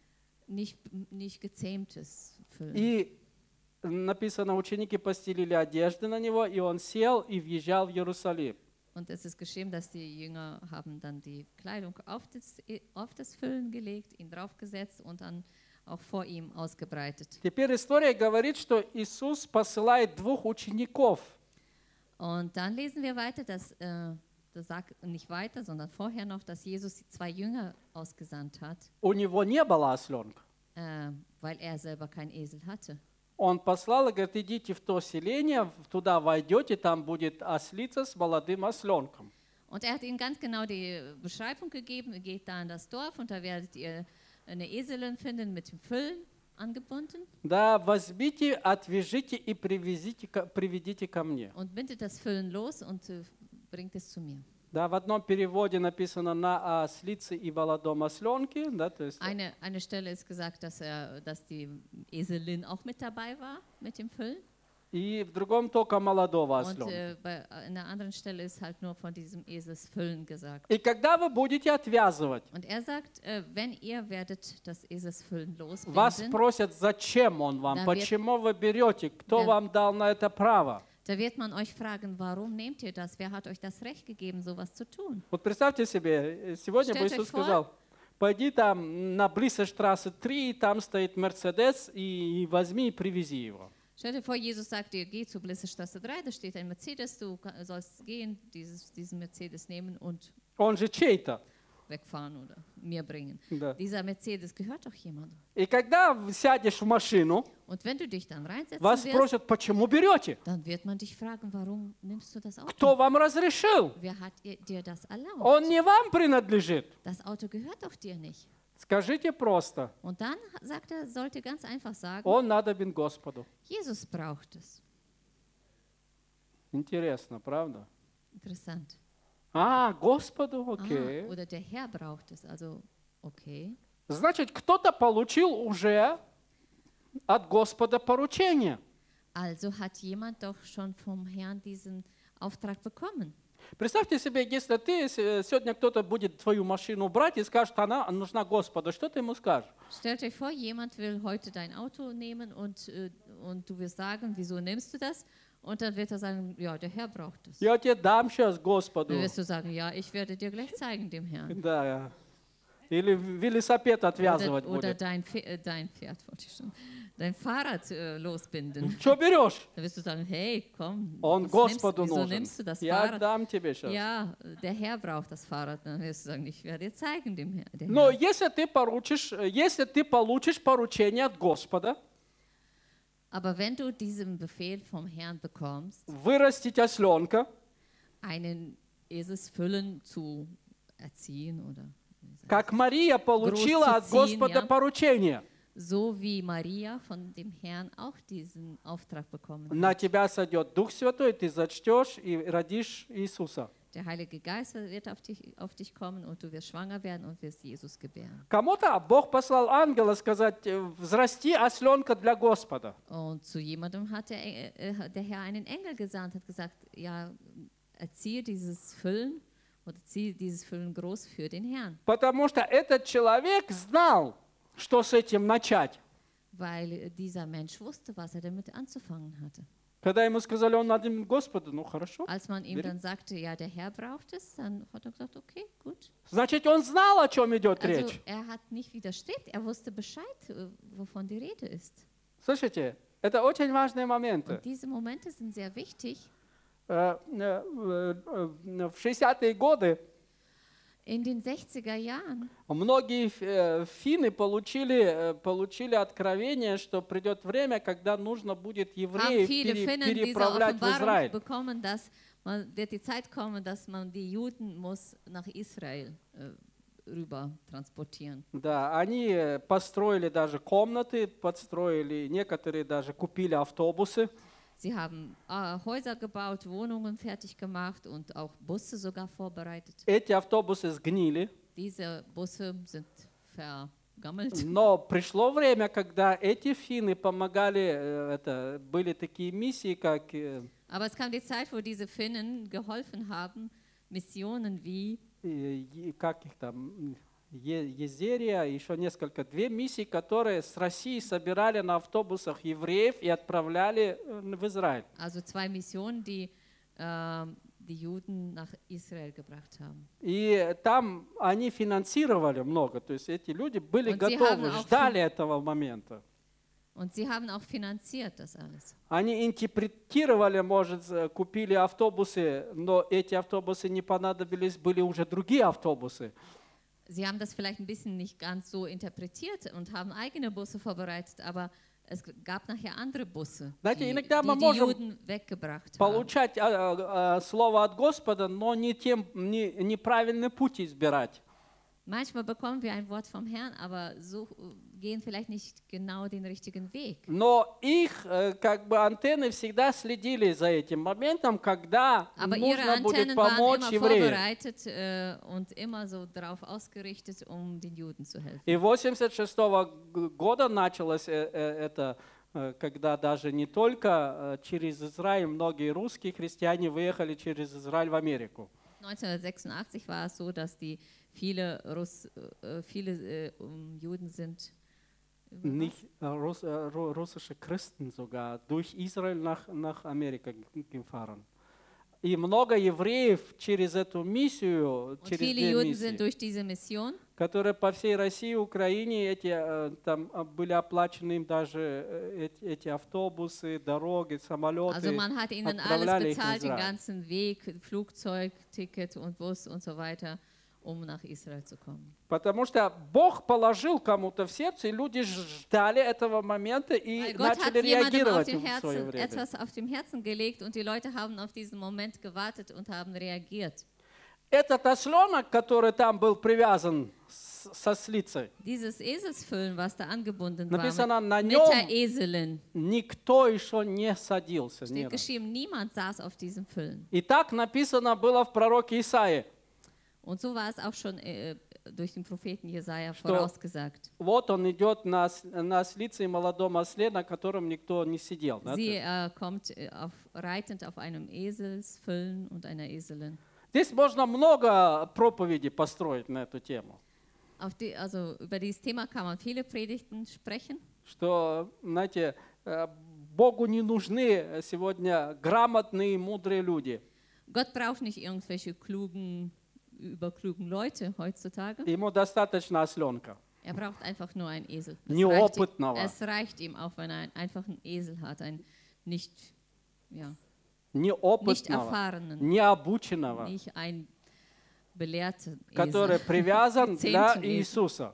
nicht gezähmtes Füllen. И написано, ученики постелили одежды на него, и он сел и въезжал в Иерусалим. Und es ist geschrieben, dass die Jünger haben dann die Kleidung auf das Füllen gelegt, ihn draufgesetzt und dann auch vor ihm ausgebreitet. Теперь история говорит, что Иисус посылает двух учеников. Und dann lesen wir weiter, das sagt nicht weiter, sondern vorher noch, dass Jesus die 2 Jünger ausgesandt hat, У него не было осленка. weil er selber keinen Esel hatte. Он послал и говорит, идите в то селение, туда войдете, там будет ослица с молодым осленком. Und er hat ihnen ganz genau die Beschreibung gegeben, ihr geht da in das Dorf und da werdet ihr eine Eselin finden mit dem Füllen angebunden. Да, возьмите, отвяжите и приведите ко мне. Und bindet das Füllen los und bringt es zu mir. Да, в одном переводе написано на ослице и молодом осленке, да, то есть Eine Stelle ist gesagt, dass die Eselin auch mit dabei war, mit dem Füllen. и в другом только молодого Und осленка. in einer anderen Stelle ist halt nur von diesem Eselsfüllen gesagt. И когда вы будете отвязывать, Und er sagt, wenn ihr werdet das Eselsfüllen вас losbinden, спросят, зачем он вам, Да, почему вы берете, кто Да. вам дал на это право. da wird man euch fragen, warum nehmt ihr das? Wer hat euch das Recht gegeben, sowas zu tun? Вот представьте себе, сегодня бы Stellt euch Иисус vor. сказал, пойди там на Блиссештрассе 3, там стоит Мерседес, и возьми и привези его. Stell dir vor, Jesus sagt dir, geh zur Blissestraße 3, da steht ein Mercedes, du sollst gehen, diesen Mercedes nehmen und Он же чей-то. wegfahren oder mir bringen. Да. Dieser Mercedes gehört doch jemandem. И когда сядешь в машину, Und wenn du dich dann reinsetzen вас wirst, спросят, почему берете? dann wird man dich fragen, warum nimmst du das Auto? Кто вам разрешил? Wer hat dir das erlaubt? Он не вам принадлежит. Das Auto gehört doch dir nicht. Скажите просто, Und dann sagt er, sollte ganz einfach sagen, он надобен Господу. Jesus braucht es. Интересно, правда? Interessant. Господу, окей. Oder der Herr braucht es, also okay. Значит, кто-то получил уже от Господа поручение. Also hat jemand doch schon vom Herrn diesen Auftrag bekommen. Представьте себе, если ты сегодня кто-то будет твою машину брать и скажет, она нужна Господу, что ты ему скажешь? Stellt euch vor, jemand will heute dein Auto nehmen und du wirst sagen, wieso nimmst du das? Und dann wird er sagen, ja, der Herr braucht es. Я тебе дам сейчас Господу. Dann wirst du sagen, ja, ich werde dir gleich zeigen, dem Herrn. Да. Или велосипед отвязывать Oder будет. dein Pferd, wollte ich schon, dein Fahrrad losbinden. Что берешь? Dann wirst du sagen, hey, komm, Он Господу wieso нужен. nimmst du das Я Fahrrad? дам тебе сейчас. Ja, der Herr braucht das Fahrrad. Dann wirst du sagen, ich werde dir zeigen, dem Herrn. Но если ты получишь поручение от Господа, Aber wenn du diesen Befehl vom Herrn bekommst, вырастить осленка, einen Eselsfüllen zu erziehen oder как Мария получила от Großzuziehen, Господа ja. поручение, so wie Maria von dem Herrn auch diesen Auftrag bekommen на hat. тебя сойдет Дух Святой, ты зачтешь и родишь Иисуса. der Heilige Geist wird auf dich kommen und du wirst schwanger werden und wirst Jesus gebären. Кому-то Бог послал ангела сказать, взрасти осленка для Господа. Und zu jemandem hat der Herr einen Engel gesandt, hat gesagt, ja, erziehe dieses Füllen oder ziehe dieses Füllen groß für den Herrn. Потому что этот человек знал, что с этим начать. Weil dieser Mensch wusste, was er damit anzufangen hatte. Когда ему сказали, он над ним Господу, ну хорошо. Als man ihm dann sagte, ja, der Herr braucht es, dann hat er gesagt, okay, gut. Значит, он знал, о чем идет Also речь. er hat nicht widerstrebt, er wusste Bescheid, wovon die Rede ist. Слышите, это очень важные моменты. Und diese Momente sind sehr wichtig. В 60-е годы In den 60er Jahren многие финны получили откровение, что придет время, когда нужно будет haben евреев viele Finnen diese переправлять в Offenbarung Израиль. bekommen, dass wird die Zeit kommen, dass man die Juden muss nach Israel rüber transportieren. Да, они построили даже комнаты, подстроили, некоторые даже купили автобусы. Sie haben Häuser gebaut, Wohnungen fertig gemacht und auch Busse sogar vorbereitet. Эти автобусы сгнили, Diese Busse sind vergammelt. но пришло время, когда эти финны помогали, были такие миссии, как Aber es kam die Zeit, wo diese Finnen geholfen haben, Missionen wie как их там, Езерия, еще две миссии, которые с России собирали на автобусах евреев и отправляли в Израиль. also 2 Missionen, die die Juden nach Israel gebracht haben. И там они финансировали много, то есть эти люди были Und sie готовы, haben auch ждали этого момента. Und sie haben auch finanziert das alles. Они интерпретировали, может, купили автобусы, но эти автобусы не понадобились, были уже другие автобусы. Sie haben das vielleicht ein bisschen nicht ganz so interpretiert und haben eigene Busse vorbereitet, aber es gab nachher andere Busse, Знаете, die иногда мы die можем Juden weggebracht haben. получать слово от Господа, но неправильный путь избирать. Manchmal bekommen wir ein Wort vom Herrn, aber gehen vielleicht nicht genau den richtigen Weg. Но их антенны всегда следили за этим моментом, когда Aber ihre нужно будет Antennen waren помочь immer евреям. vorbereitet und immer so darauf ausgerichtet, um den Juden zu helfen. И 86 года началось это, когда даже не только через Израиль многие русские христиане выехали через Израиль в Америку. 1986 war es so, dass viele Juden sind Nicht, russische Christen sogar durch Израиль nach Америку gefahren. И много евреев через эту миссию, und через viele две Juden sind миссии, durch diese Mission, которые по всей России и Украине, там были оплачены им даже эти автобусы, дороги, самолеты, also man hat ihnen alles отправляли их в bezahlt, den Израиль. ganzen Weg, Flugzeug, Ticket und Bus und so weiter, um nach Israel zu kommen. Потому что Бог положил кому-то в сердце, и люди ждали этого момента и Weil Gott hat начали jemandem реагировать в свое время. etwas auf dem Herzen gelegt und die Leute haben auf diesen Moment gewartet und haben reagiert. Этот осленок, который там был привязан со слицей, Dieses Eselsfüllen, was da angebunden написано, war на mit нем der Eselin, никто еще не садился. ни steht разу. geschrieben, niemand saß auf diesem Füllen. И так написано было в пророке Исаии. Und so war es auch schon durch den Propheten Jesaja vorausgesagt. Вот он идет на ослице молодом осле, на котором никто не сидел. Да? Sie kommt reitend auf einem Eselsfüllen und einer Eselin. Здесь можно много проповедей построить на эту тему. Also über dieses Thema kann man viele Predigten sprechen. Что, знаете, Богу не нужны сегодня грамотные, мудрые люди. Gott braucht nicht irgendwelche überklugen Leute heutzutage. Ему достаточно осленка. Er braucht einfach nur einen Esel. Неопытного. Es reicht ihm auch, wenn er einfach einen Esel hat, einen nicht Неопытного, erfahrenen, необученного, nicht einen belehrten который Esel, привязан для Geziemten Esel. Иисуса.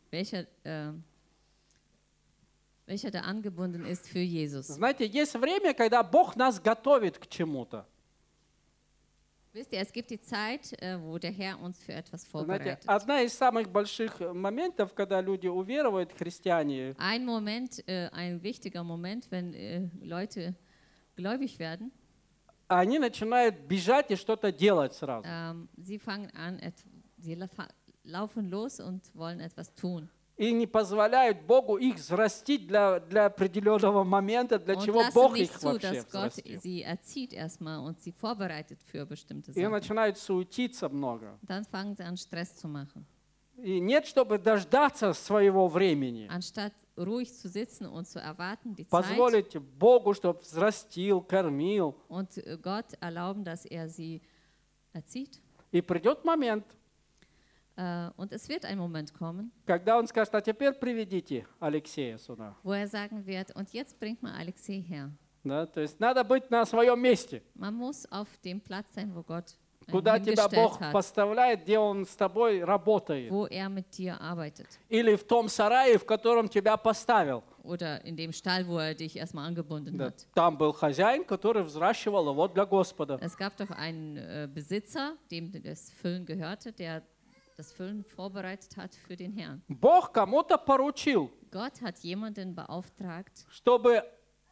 welcher da angebunden ist für Jesus. Знаете, есть время, когда Бог нас готовит к чему-то. Wisst ihr, es gibt die Zeit, wo der Herr uns für etwas Знаете, vorbereitet. одна из самых больших моментов, когда люди уверуют, христиане, Ein Moment, ein wichtiger Moment, wenn Leute gläubig werden, они начинают бежать и что-то делать сразу. Sie fangen an, laufen los und wollen etwas tun. И не позволяют Богу их взрастить для определенного момента, для Und чего lassen Бог nicht их zu, вообще dass Gott взрастил. sie erzieht erstmal und sie vorbereitet für bestimmte И Sachen. начинают суетиться много. Dann fangen sie an, Stress zu machen. И нет, чтобы дождаться своего времени. Anstatt ruhig zu sitzen und zu erwarten, die Zeit, Позволить Богу, чтобы взрастил, кормил. und Gott erlauben, dass er sie erzieht. И придет момент, Und es wird ein Moment kommen, когда Он скажет, а теперь приведите Алексея сюда. wo er sagen wird, und jetzt bringt mal Alexei her. Да, то есть надо быть на своем месте. Man muss auf dem Platz sein, wo Gott einen Куда тебя Бог hingestellt hat, поставляет, где Он с тобой работает. wo er mit dir arbeitet. Или в том сарае, в котором тебя поставил. Oder in dem Stall, wo er dich erstmal angebunden Да, hat. там был хозяин, который взращивал его для Господа. Es gab doch einen Besitzer, dem das Füllen gehörte, der das Füllen vorbereitet hat für den Herrn. Бог кому-то поручил, Gott hat jemanden beauftragt, чтобы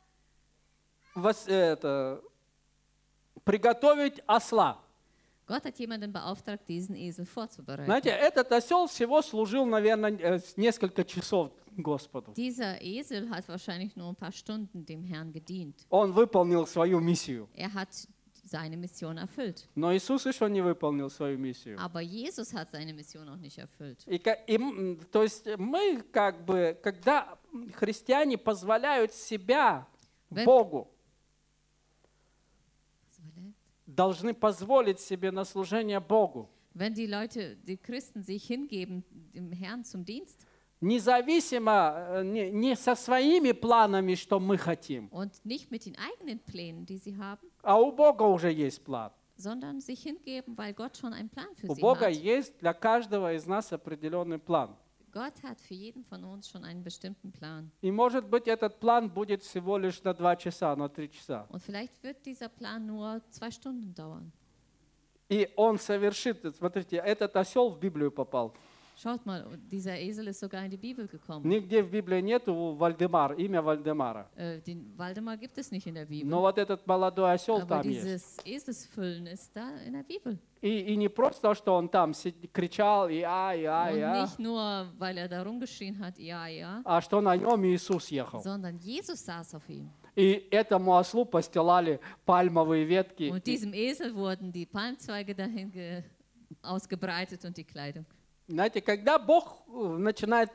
приготовить осла. Gott hat jemanden beauftragt, diesen Esel vorzubereiten. Знаете, этот осел всего служил, наверное, несколько часов Господу. Dieser Esel hat wahrscheinlich nur ein paar Stunden dem Herrn gedient. Он выполнил свою миссию. Er hat seine Mission erfüllt. Но Иисус еще не выполнил свою миссию. Aber Jesus hat seine Mission noch nicht erfüllt. То есть мы как бы, когда христиане позволяют себя Богу, должны позволить себе на служение Богу. Wenn die Leute, die Christen sich hingeben dem Herrn zum Dienst Независимо, не со своими планами, что мы хотим, und nicht mit den eigenen Plänen, die sie haben, а у Бога уже есть план. sondern sich hingeben, weil Gott schon einen Plan für У sie Бога hat. есть для каждого из нас определенный план. Gott hat für jeden von uns schon einen bestimmten Plan. И может быть этот план будет всего лишь на 2 часа, на 3 часа. Und vielleicht wird dieser Plan nur 2 Stunden dauern. И он совершит, смотрите, этот осел в Библию попал. Schaut mal, dieser Esel ist sogar in die Bibel gekommen. Нигде в Библии нету Вальдемар, имя Вальдемара. Den Waldemar gibt es nicht in der Bibel. Но вот этот молодой осел Aber там есть. dieses Eselsfüllen ist da in der Bibel. И не просто, что он там кричал, и Und nicht nur, weil er da rumgeschrien hat, ja, ja, а что на нем Иисус ехал. sondern Jesus saß auf ihm. И этому ослу постилали пальмовые ветки. Und diesem Esel wurden die Palmzweige dahin ausgebreitet und die Kleidung. Знаете, когда Бог начинает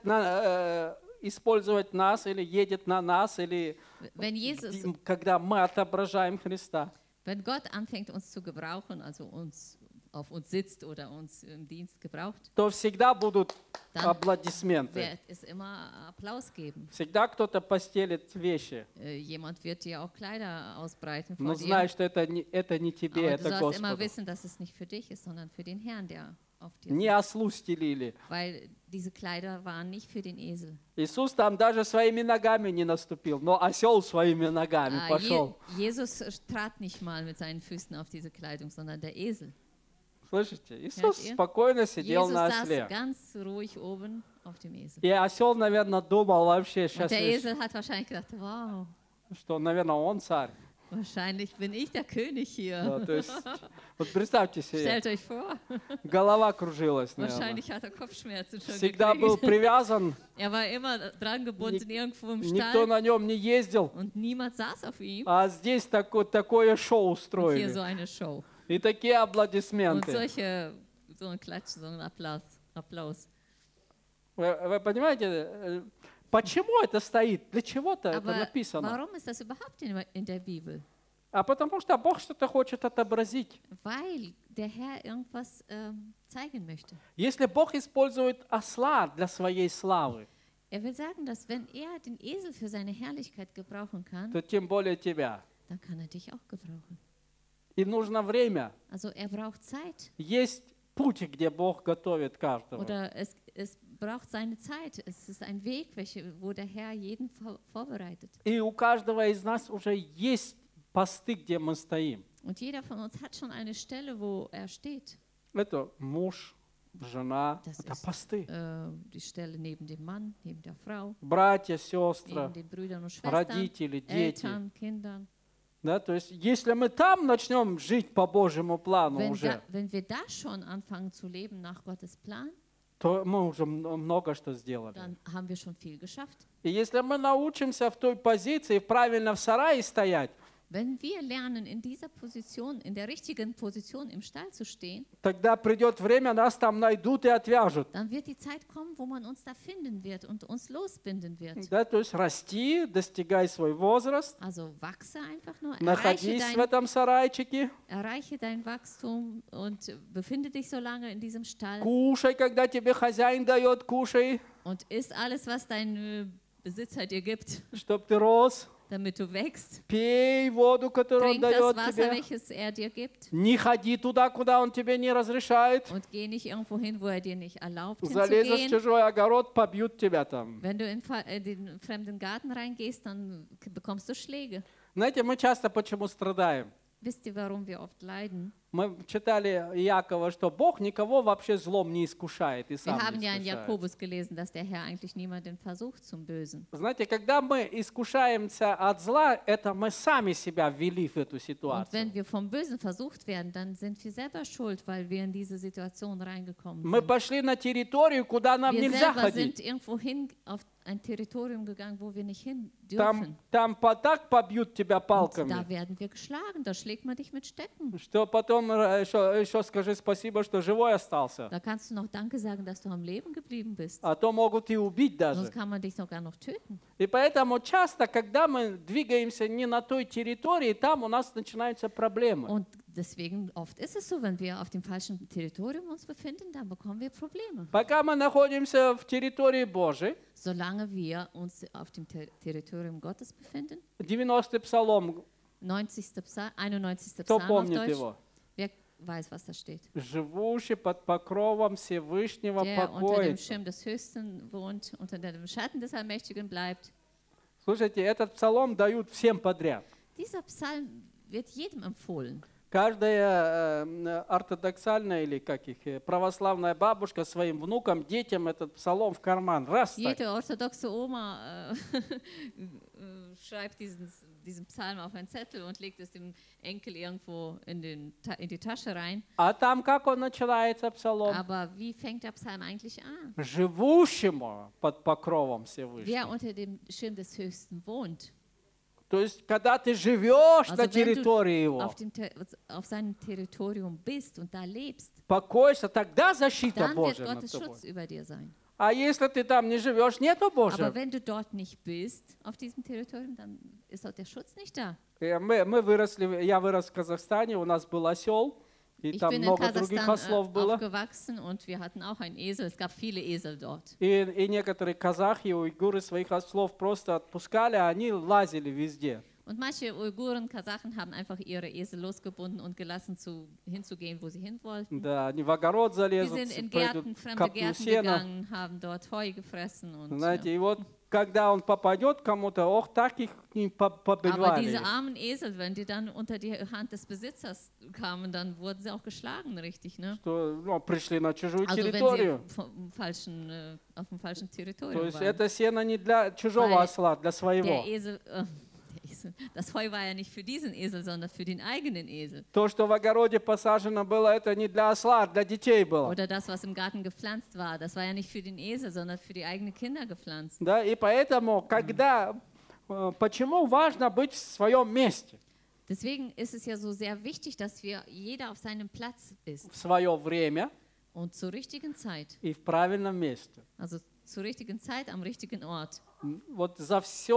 использовать нас, или едет на нас, или Wenn Jesus, когда мы отображаем Христа, wenn Gott anfängt, uns zu gebrauchen, also auf uns sitzt oder uns im Dienst gebraucht, то всегда будут dann аплодисменты. wird es immer Applaus geben. Всегда кто-то постелит вещи. Jemand wird dir auch Kleider ausbreiten Но vor dir. знай, что это не тебе, Aber du это sollst immer Господу. wissen, dass es nicht für dich ist, sondern für den Herrn, der auf dir Не sitzt. ослу стелили. Weil diese Kleider waren nicht für den Esel. Иисус там даже своими ногами не наступил, но осел своими ногами пошел. Jesus trat nicht mal mit seinen Füßen auf diese Kleidung, sondern der Esel. Слышите? Иисус ihr? спокойно сидел Jesus на saß осле. ganz ruhig oben auf dem Esel. И осел, наверное, думал вообще Und сейчас, der Esel hat wahrscheinlich gedacht, wow, что, наверное, он царь. wahrscheinlich bin ich der König hier. Да, то есть, вот представьте себе, Stellt euch vor, голова кружилась, наверное. wahrscheinlich hat er Kopfschmerzen schon Всегда был gekriegt. привязан, Er war immer dran gebunden irgendwo im никто Stall на нем не ездил, und niemand saß auf ihm. а здесь такое шоу Und hier устроили. so eine Show. И такие Und аплодисменты. so ein Klatsch, so ein Applaus. Вы понимаете, почему это стоит? Для чего-то это Aber написано. warum ist das überhaupt in der Bibel? А потому что Бог что-то хочет отобразить. Weil der Herr irgendwas zeigen möchte. Если Бог использует осла для своей славы, Er will sagen, dass wenn er den Esel für seine Herrlichkeit gebrauchen kann, то тем более тебя. dann kann er dich auch gebrauchen. И нужно время. Also er braucht Zeit. Есть путь, где Бог готовит каждого. Oder es braucht seine Zeit. Es ist ein Weg, wo der Herr jeden vorbereitet. И у каждого из нас уже есть посты, где мы стоим. Und jeder von uns hat schon eine Stelle, wo er steht. Это муж, жена, Das это ist посты. Die Stelle neben dem Mann, neben der Frau, Братья, сестры, neben den Brüdern und Schwestern, родители, дети. Eltern, Kindern. Да, то есть, если мы там начнем жить по Божьему плану уже, Wenn wir da schon anfangen zu leben nach Gottes Plan, то мы уже много что сделали. dann haben wir schon viel geschafft. И если мы научимся в той позиции правильно в сарае стоять, Wenn wir lernen, in dieser Position, in der richtigen Position im Stall zu stehen, тогда придет время, нас там найдут и отвяжут. dann wird die Zeit kommen, wo man uns da finden wird und uns losbinden wird. Да, то есть расти, достигай свой возраст, Also wachse einfach nur, находись в этом сарайчике, erreiche dein Wachstum und befinde dich so lange in diesem Stall кушай, когда тебе хозяин дает, кушай, und iss alles, was dein Besitzer dir gibt, чтоб ты рос, damit du wächst. пей воду, которую он Trink das дает Wasser, тебе, welches er dir gibt, не ходи туда, куда он тебе не разрешает, und geh nicht irgendwo hin, wo er dir nicht erlaubt залезешь в hinzugehen. чужой огород, побьют тебя там. Wenn du in den fremden Garten reingehst, dann bekommst du Schläge. Знаете, мы часто почему страдаем? Wisst ihr, warum wir oft leiden? Мы читали Иакова, что Бог никого вообще злом не искушает и Wir сам haben не ja in искушает. Jakobus gelesen, dass der Herr eigentlich niemanden versucht zum Bösen. Знаете, когда мы искушаемся от зла, это мы сами себя ввели в эту Und ситуацию. wenn wir vom Bösen versucht werden, dann sind wir selber schuld, weil wir in diese Situation reingekommen Мы sind. пошли на территорию, куда нам Wir нельзя selber ходить. sind irgendwo hin auf ein Territorium gegangen, wo wir nicht hin Там, dürfen. так побьют тебя Und палками, da werden wir geschlagen, da schlägt man dich mit Stecken. что потом еще скажи спасибо, что живой остался. Da kannst du noch Danke sagen, dass du am Leben geblieben bist. А то могут и убить даже. Sonst kann man dich sogar noch töten. И поэтому часто, когда мы двигаемся не на той территории, там у нас начинаются проблемы. Und deswegen oft ist es so, wenn wir auf dem falschen Territorium uns befinden, dann bekommen wir Probleme. Пока мы находимся в территории Божией, Solange wir uns auf dem Territorium Gottes befinden, 90-й псалом, 91. кто Psalm auf помнит Deutsch, его? wer weiß, was da steht? Живущий под покровом Всевышнего Der unter dem покоится. Schirm des Höchsten wohnt, unter dem Schatten des Allmächtigen bleibt. Слушайте, этот псалом дают всем подряд. Dieser Psalm wird jedem empfohlen. Каждая ортодоксальная или как их, православная бабушка своим внукам, детям этот псалом в карман. Раз так. Jede orthodoxe Oma schreibt diesen Psalm auf einen Zettel und legt es dem Enkel irgendwo in die Tasche rein. А там как он начинается псалом? Aber wie fängt der Psalm eigentlich an? Живущему под покровом Wer Всевышнего. unter dem Schirm des Höchsten wohnt, То есть, когда ты живешь also на wenn территории du его, auf seinem Territorium bist und da lebst, покойся, тогда защита dann wird Божья над Gottes тобой. Schutz über dir sein. А если ты там не живешь, нету Aber Божьего. wenn du dort nicht bist, auf diesem Territorium, dann ist dort der Schutz nicht da. Мы выросли, я вырос в Казахстане, у нас был осел, и Ich там bin in много других Kasachstan ослов было. aufgewachsen und wir hatten auch einen Esel. Es gab viele Esel dort. И некоторые казахи, уйгуры своих ослов просто отпускали, а они лазили везде. Und manche Uiguren, Kasachen haben einfach ihre Esel losgebunden und gelassen, hinzugehen, wo sie hin wollten. Да, они в огород Die залезут, sind in пойдут Gärten, к fremde копну Gärten сена. gegangen, haben dort Heu gefressen. Und, Знаете, и вот когда он попадет кому-то, ох, так их не Aber побивали. diese armen Esel, wenn die dann unter die Hand des Besitzers kamen, dann wurden sie auch geschlagen, richtig, ne? Что пришли на чужую Also wenn территорию. sie auf dem falschen То Territorium есть waren. это сено не для чужого Weil осла, для своего. Der Esel, das Heu war ja nicht für diesen Esel, sondern für den eigenen Esel. То, что в огороде посажено было, это не для осла, а для детей было. Oder das, was im Garten gepflanzt war, das war ja nicht für den Esel, sondern für die eigenen Kinder gepflanzt. Да, и поэтому, когда, почему важно быть в своем месте, Deswegen ist es ja so sehr wichtig, dass jeder auf seinem Platz ist в свое время und zur richtigen Zeit. и в правильном месте. Also zur richtigen Zeit am richtigen Ort. Вот за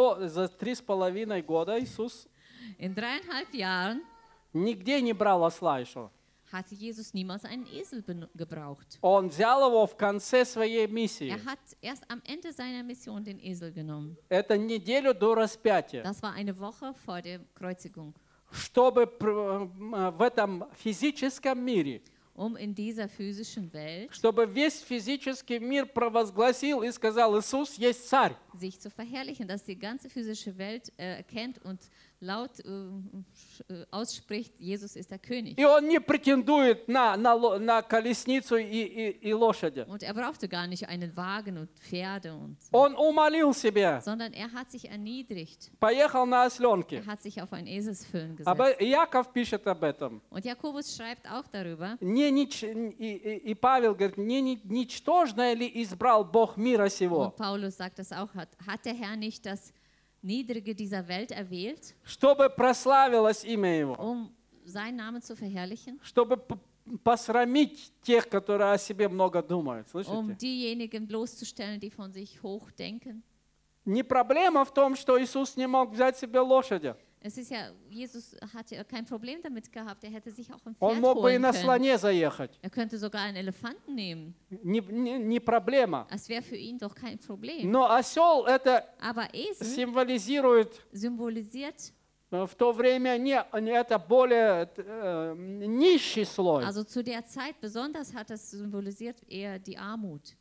3,5 года Иисус In 3,5 Jahren нигде не брал осла еще. hatte Jesus niemals einen Esel gebraucht. Он взял его в конце своей миссии. Er hat erst am Ende seiner Mission den Esel genommen. Это неделю до распятия. Das war eine Woche vor der Kreuzigung. Чтобы в этом физическом мире, In dieser physischen Welt чтобы весь физический мир провозгласил и сказал, Иисус есть царь. sich zu verherrlichen, dass die ganze physische Welt erkennt und laut ausspricht, Jesus ist der König. И он не претендует на колесницу и лошади. Und er brauchte gar nicht einen Wagen und Pferde und so, Он умолил себя, sondern er hat sich erniedrigt. поехал на осленке. Er hat sich auf ein Eselsfüllen А gesetzt. Яков пишет об этом. Und Jakobus schreibt auch darüber. И Павел говорит, не ничтожное ли избрал Бог мира сего, Und Paulus sagt das auch. Hat der Herr nicht das Niedrige dieser Welt erwählt, чтобы прославилось имя Его, um seinen Namen zu verherrlichen? чтобы посрамить тех, которые о себе много думают. Um Слышите? diejenigen bloßzustellen, die von sich hoch denken? Не проблема в том, что Иисус не мог взять себе лошади. Es ist ja, Jesus hat ja kein Problem damit gehabt. Er hätte sich auch ein Он Pferd мог бы и holen на können. слоне заехать. Er könnte sogar einen Elefanten nehmen. Не проблема. Das wäre für ihn doch kein Problem. Но осел это Aber Esel символизирует symbolisiert, в то время это более низший слой. also zu der Zeit besonders hat das symbolisiert eher die Armut.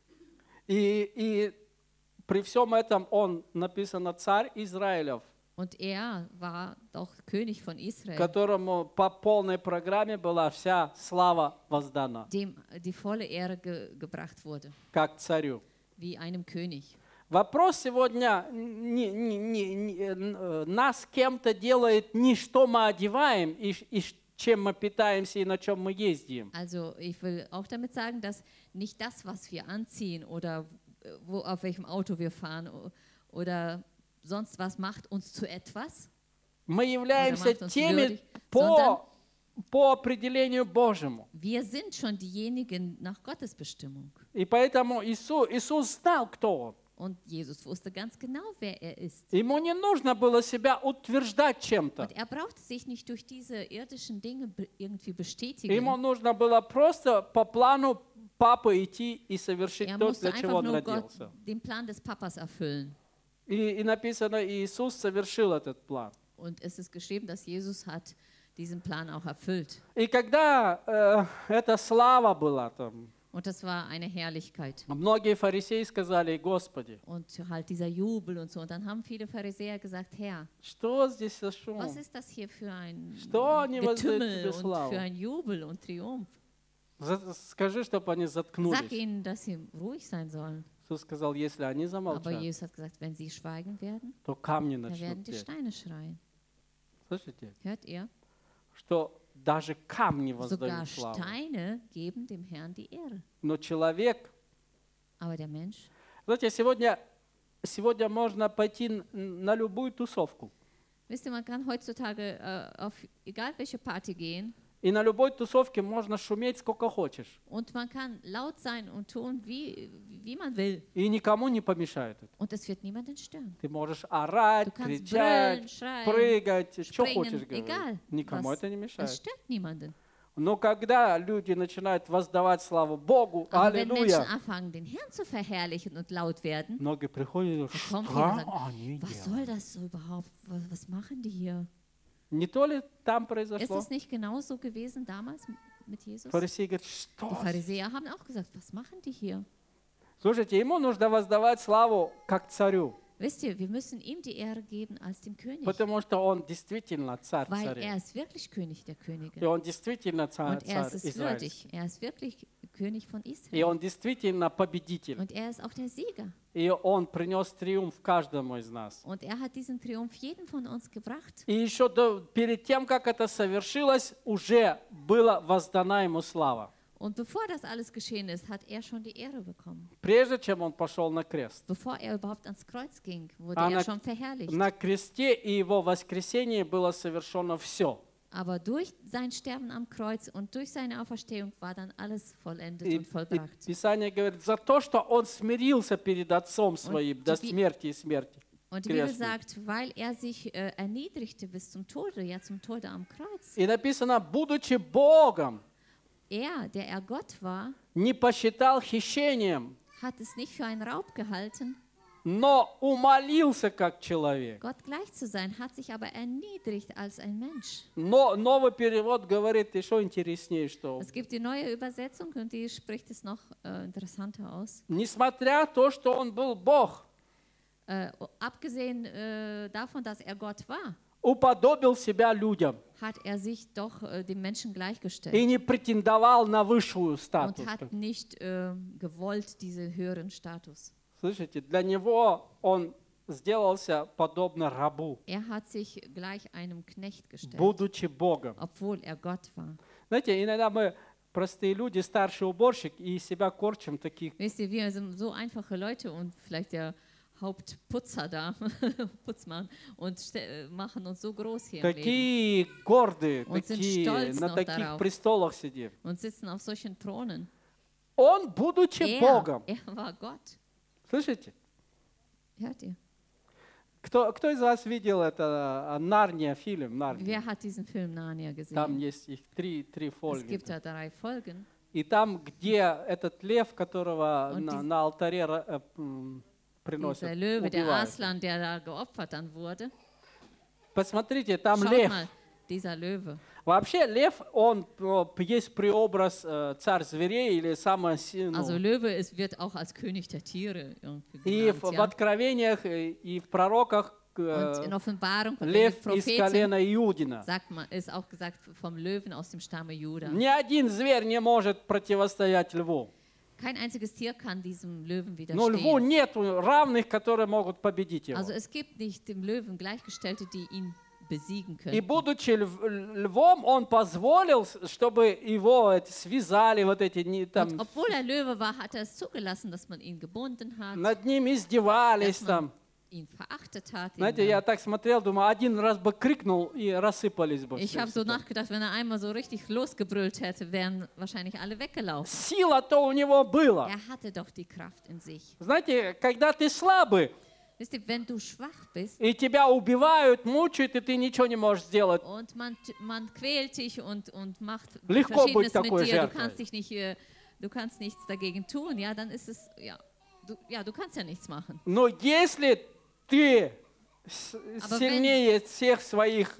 И при всем этом он написано царь Израилев, Und er war doch König von Israel, которому по полной программе была вся слава воздана, dem die volle Ehre gebracht wurde, как царю. wie einem König. Вопрос сегодня нас кем-то делает не что мы одеваем и чем мы питаемся и на чем мы ездим. Also ich will auch damit sagen, dass nicht das, was wir anziehen oder auf welchem Auto wir fahren oder sonst was macht uns zu etwas. Мы являемся macht uns теми würdig, sondern по определению Божьему. wir sind schon diejenigen nach Gottes Bestimmung. И поэтому Иисус знал, кто Он. Und Jesus wusste ganz genau, wer er ist. Ему не нужно было себя утверждать чем-то. Und er brauchte sich nicht durch diese irdischen Dinge irgendwie Ему bestätigen. нужно было просто по плану папы идти и совершить Er то, musste для чего einfach он nur Gott родился. den Plan des Papas erfüllen. И написано, Иисус совершил этот план. Und es ist geschrieben, dass Jesus hat diesen Plan auch erfüllt. И когда эта слава была там, Und das war eine Herrlichkeit. многие фарисеи сказали, Господи, Und halt dieser Jubel und so. Und dann haben viele Pharisäer gesagt, Herr, что здесь за шум? was ist das hier für ein Что они воздают Getümmel тебе und славу? für ein Jubel und Triumph? Скажи, чтобы они Sag заткнулись. ihnen, dass sie ruhig sein sollen. Иисус сказал, если они Aber замолчат, Jesus hat gesagt, wenn sie schweigen werden, то камни dann werden начнут die петь. Steine schreien. Слышите? Hört ihr? Что даже камни Sogar воздают славу. Steine geben dem Herrn die Ehre. Но человек... Aber der Mensch, Знаете, сегодня можно пойти на любую тусовку. wisst ihr, man kann heutzutage auf egal welche Party gehen И на любой тусовке можно шуметь сколько хочешь. und man kann laut sein und tun, wie man will. И никому не помешает это. Und es wird niemanden stören. Ты можешь орать, Du kannst кричать, brüllen, schreien, прыгать, что springen, хочешь говорить. egal. Никому Was, это не es мешает. stört niemanden. Но когда люди начинают воздавать славу Богу, Aber wenn Menschen аллилуйя, anfangen, den Herrn zu verherrlichen und laut werden, многие приходят, kommen что viele und sagen, они was делают? soll das so überhaupt? Was machen die hier? Не то ли там Ist произошло? es nicht genauso gewesen damals mit Jesus? Фарисеи говорят, Die что? Pharisäer haben auch gesagt, was machen die hier? Слушайте, ему нужно воздавать славу как царю, Wisst ihr, wir müssen ihm die Ehre geben als dem König, потому что он действительно царь weil царей. er ist wirklich König der И Könige. он действительно царь, Und er ist es Израиля. würdig. Er ist wirklich König von И Israel. он действительно победитель. Und er ist auch der Sieger. И он принес триумф каждому из нас. Und er hat diesen Triumph jedem von uns gebracht. И еще перед тем, как это совершилось, уже была воздана ему слава. Und bevor das alles geschehen ist, hat er schon die Ehre bekommen. Прежде чем он пошел на крест. Bevor er überhaupt ans Kreuz ging, wurde А er schon verherrlicht. на кресте и его воскресении было совершено все. Aber durch sein Sterben am Kreuz und durch seine Auferstehung war dann alles vollendet И und vollbracht. Писание говорит, за то, что он смирился перед Отцом своим до смерти и смерти. Und die Bibel Крестной. sagt, weil er sich erniedrigte bis zum Tode, ja zum Tode am Kreuz. И написано, будучи Богом, Er, der er Gott war, не посчитал хищением, hat es nicht für einen Raub gehalten, но умолился как человек. Gott gleich zu sein, hat sich aber erniedrigt als ein Mensch. Но новый перевод говорит еще интереснее, что Es gibt die neue Übersetzung und die spricht es noch interessanter aus. несмотря на то, что он был Бог, Abgesehen davon, dass er Gott war, уподобил себя людям hat er sich doch dem Menschen gleichgestellt и не претендовал на высшую und статус. hat nicht gewollt, diesen höheren Status. Слышите, для него он сделался подобно рабу, Er hat sich gleich einem Knecht gestellt, будучи Богом. obwohl er Gott war. Знаете, иногда мы простые люди, старший уборщик, и себя корчим таких. Wisst ihr, wir sind so einfache Leute und vielleicht der Hauptputzer da, Putzmann, und machen uns so groß hier im Leben Такие гордые, Und sind такие, stolz на noch таких darauf. престолах сидим. und sitzen auf solchen Thronen. Он, будучи Богом, Er war Gott. слышите? Hört ihr? Кто из вас видел это Нарния, фильм Нарния? Wer hat diesen Film Narnia Там gesehen? есть их три Es фольги. gibt ja 3 Folgen. И там, где этот лев, которого Und на алтаре приносят, Dieser Löwe, der убивают. Aslan, der da geopfert dann wurde. Посмотрите, там Schaut лев. mal, dieser Löwe. Вообще лев, он есть преобраз царь зверей или самое Also Löwe wird auch als König der Tiere irgendwie И genannt. в Ja? Откровениях, и в пророках Und in Offenbarung von den лев из Propheten колена Иудина. sagt man, ist auch gesagt vom Löwen aus dem Stamme Juda. Ни один зверь не может противостоять льву. Kein einziges Tier kann diesem Löwen Но льву widerstehen. нет равных, которые могут победить его. Also es gibt nicht dem Löwen Gleichgestellte, die ihn besiegen И können. будучи львом, он позволил, чтобы его связали, вот эти, Und там, obwohl er Löwe war, hat er es zugelassen, dass man ihn gebunden hat, над ним издевались. dass Там. man ihn verachtet hat. Знаете, я так смотрел, думаю, один раз бы крикнул, и рассыпались бы Ich все. habe so nachgedacht, wenn er einmal so richtig losgebrüllt hätte, wären wahrscheinlich alle weggelaufen. Сила-то у него была. Er hatte doch die Kraft in sich. Знаете, когда ты слабый, Wisst ihr, wenn du schwach bist и тебя убивают, мучают, и ты ничего не можешь сделать, und man quält dich und macht Легко быть Verschiedenes mit такой dir, жертвой. Du kannst nichts dagegen tun, ja, dann ist es, du kannst ja nichts machen. но если ты Aber сильнее всех своих,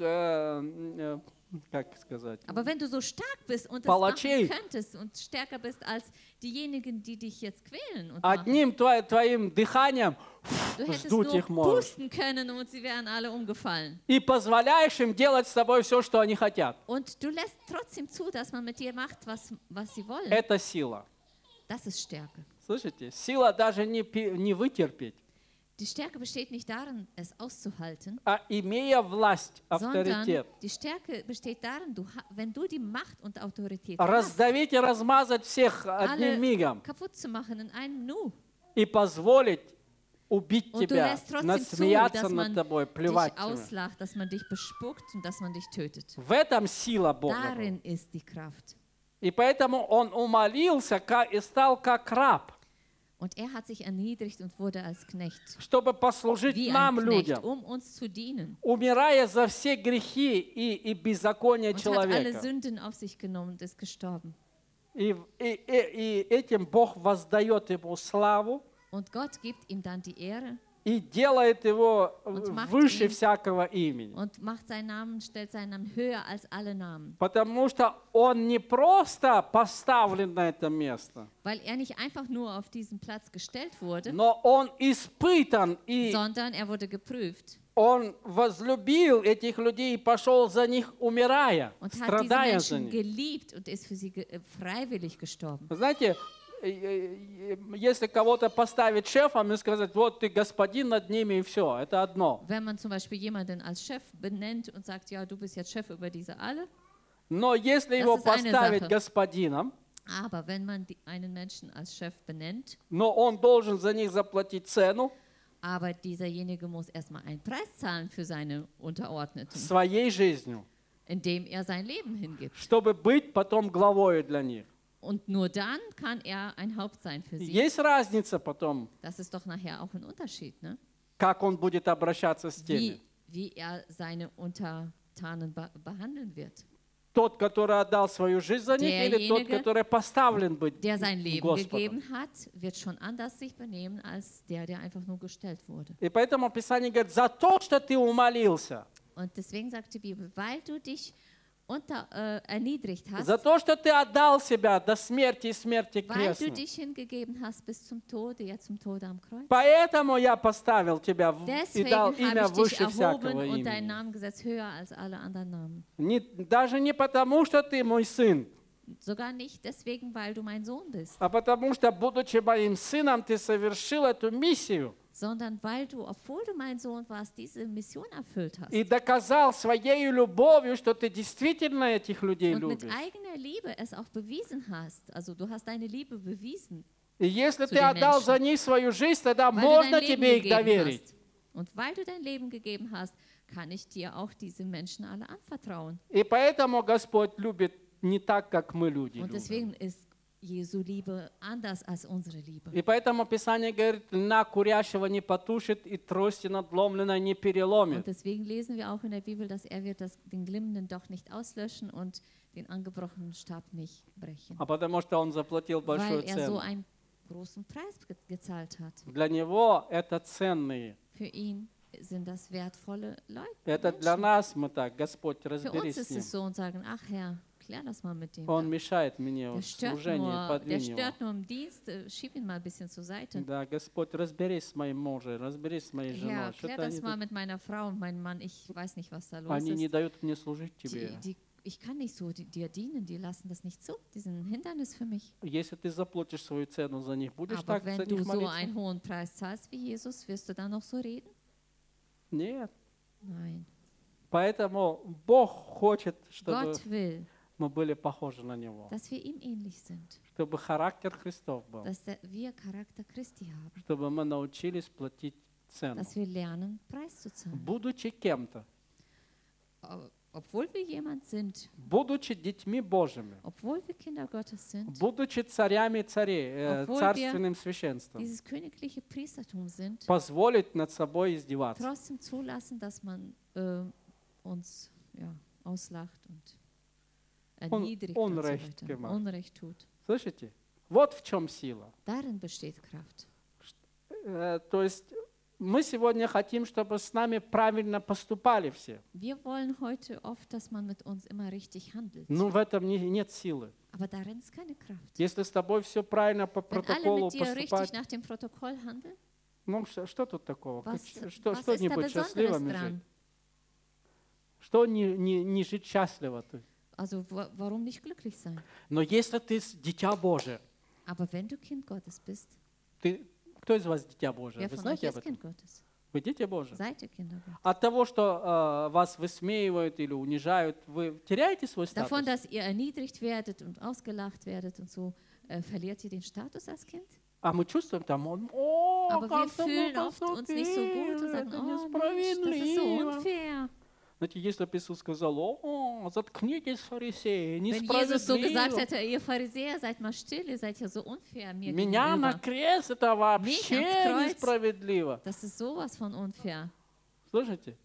как сказать, Aber wenn du so stark bist und das Палачей. machen könntest und stärker bist als diejenigen, die dich jetzt quälen und machen, одним твоим дыханием du hättest сдуть nur их можешь. pusten können und sie wären alle umgefallen. И позволяешь им делать с тобой все, что они хотят. Und du lässt trotzdem zu, dass man mit dir macht, was sie wollen. Это сила. Das ist Stärke. Слышите? Сила даже не вытерпеть, Die Stärke besteht nicht darin, es auszuhalten, а имея власть, sondern авторитет, die Stärke besteht darin, wenn du die Macht und Autorität hast, раздавить и размазать всех одним alle мигом kaputt zu machen in einem Nu. и позволить убить Und du тебя, lässt trotzdem zu, насмеяться dass над man тобой, dich плевать тебе. auslacht, dass man dich bespuckt und dass man dich tötet. В этом сила Бога. была. Darin ist die Kraft. И поэтому он умолился и стал как раб, Und er hat sich erniedrigt und wurde als Knecht, чтобы послужить wie нам, ein Knecht, людям, um uns zu dienen. умирая за все грехи и беззакония Und hat alle человека. Sünden auf sich genommen und ist gestorben. И этим Бог воздает ему славу Und Gott gibt ihm dann die Ehre и делает его Und macht выше ihn- всякого имени. und macht seinen Namen, stellt seinen Namen höher als alle Namen. Потому что он не просто поставлен на это место, Weil er nicht einfach nur auf diesen Platz gestellt wurde, но он испытан, и sondern er wurde geprüft он возлюбил этих людей и пошел за них, умирая, und hat diese страдая за Menschen них. geliebt und ist für sie freiwillig gestorben. Вы знаете, если кого-то поставить шефом и сказать, вот ты господин над ними и все, это одно. Wenn man zum Beispiel jemanden als Chef benennt und sagt, ja, du bist jetzt Chef über diese alle, Но если его ist eine поставить Sache. господином, aber wenn man einen Menschen als Chef benennt, но он должен за них заплатить цену aber dieserjenige muss erstmal einen Preis zahlen für seine Unterordneten, своей жизнью, indem er sein Leben hingibt. чтобы быть потом главой для них. Und nur dann kann er ein Haupt sein für sie. Есть разница потом, Das ist doch nachher auch ein Unterschied, ne? как он будет обращаться с теми. Wie er seine Untertanen behandeln wird. Тот, который отдал свою жизнь за них, или тот, Derjenige, который поставлен быть Der sein Leben Господом. gegeben hat, wird schon anders sich benehmen als der einfach nur gestellt wurde. И поэтому Писание говорит, за то, что ты умолился, Und deswegen sagt die Bibel, weil du dich erniedrigt hast, за то, что ты отдал себя до смерти и смерти weil du крестной. dich hingegeben hast bis zum Tode, ja zum Tode am Kreuz. Поэтому я поставил тебя и Deswegen дал habe имя ich dich выше erhoben всякого und deinen имени. Namen gesetzt höher als alle anderen Namen. Даже не потому, что ты мой сын, Sogar nicht deswegen, weil du mein Sohn bist, а потому что, будучи моим сыном, ты совершил эту миссию sondern weil du, obwohl du mein Sohn warst, diese Mission erfüllt hast. и доказал своей любовью, что ты действительно этих людей Und mit любишь. eigener Liebe es auch bewiesen hast. Also du hast deine Liebe bewiesen, И если zu ты den отдал Menschen. за них свою жизнь, тогда weil du можно dein Leben тебе их gegeben доверить. hast. Und weil du dein Leben gegeben hast, kann ich dir auch diese Menschen alle anvertrauen. И поэтому Господь любит не так, как мы люди Und любим. deswegen ist Jesu Liebe anders als unsere Liebe. И поэтому Писание говорит, льна курящего не потушит и трости надломленной не переломит. Und deswegen lesen wir auch in der Bibel, dass er wird den glimmenden Docht nicht auslöschen und den angebrochenen Stab nicht brechen. А потому что Он заплатил большую Weil er so цену. einen großen Preis gezahlt hat. Для Него это ценные. Für ihn sind das wertvolle Leute. Это для нас мы так, Господь, Für uns разберись ist с ним. es so und sagen, ach Herr, klär das mal mit dem. Он мешает мне Der в служении, der подвинь его. stört nur im Dienst, schieb ihn mal ein bisschen zur Seite. Да, Господь, разберись с моим мужем, разберись с моей Herr, женой. klär Что-то das mal mit meiner Frau und meinem Mann. Ich weiß nicht, was da los они не ist. дают мне служить тебе. Ich kann nicht so dir dienen, die lassen das nicht zu. Die sind ein Hindernis für mich. Если ты заплатишь свою цену за них, будешь Aber так wenn за du них so молиться? einen hohen Preis zahlst wie Jesus, wirst du dann noch so reden? Нет. Nein. Поэтому Бог хочет, чтобы Gott will, мы были похожи на Него. dass wir ihm ähnlich sind. Чтобы характер Христов был. Dass wir Charakter Christi haben. Чтобы мы научились платить цену. Dass wir lernen, Preis zu zahlen. Будучи кем-то, Obwohl wir jemand sind, будучи детьми Божьими, obwohl wir Kinder Gottes sind, будучи царями царей, Obwohl царственным священством, dieses königliche Priestertum sind, позволить над собой издеваться. trotzdem zulassen, dass man uns auslacht und erniedrigt und so Unrecht weiter, gemacht. Unrecht tut. Слышите? Вот в чем сила. Darin besteht Kraft. То есть мы сегодня хотим, чтобы с нами правильно поступали все. Wir wollen heute oft, dass man mit uns immer richtig handelt. Но в этом нет силы. Aber darin ist keine Kraft. Если с тобой все правильно по Wenn alle протоколу mit dir richtig поступать, nach dem Protokoll handeln, ну что тут такого? was ist Что da не быть Besonderes счастливыми жить? dran? Что не жить счастливо? Also warum nicht glücklich sein? Но если ты дитя Божие, Aber wenn du Kind Gottes bist, кто из вас дитя Божие? wer Вы von euch знаете об ist этом? Kind Gottes? Вы дети Божие. Seid ihr Kinder Gottes? От того, что вас высмеивают или унижают, вы теряете свой Davon, статус? dass ihr erniedrigt werdet und ausgelacht werdet und so, verliert ihr den Status als Kind? А мы чувствуем там, Aber wir как-то fühlen oft uns nicht so gut und sagen, oh Mensch, das ist so unfair. Знаете, если бы Иисус сказал, заткнитесь, фарисеи, Wenn Jesus so gesagt несправедливо. hätte, ihr Pharisäer, seid mal still, ihr seid ja so unfair mir Меня на gegenüber. крест, это вообще ans Kreuz. несправедливо. Das ist sowas von unfair. Слышите?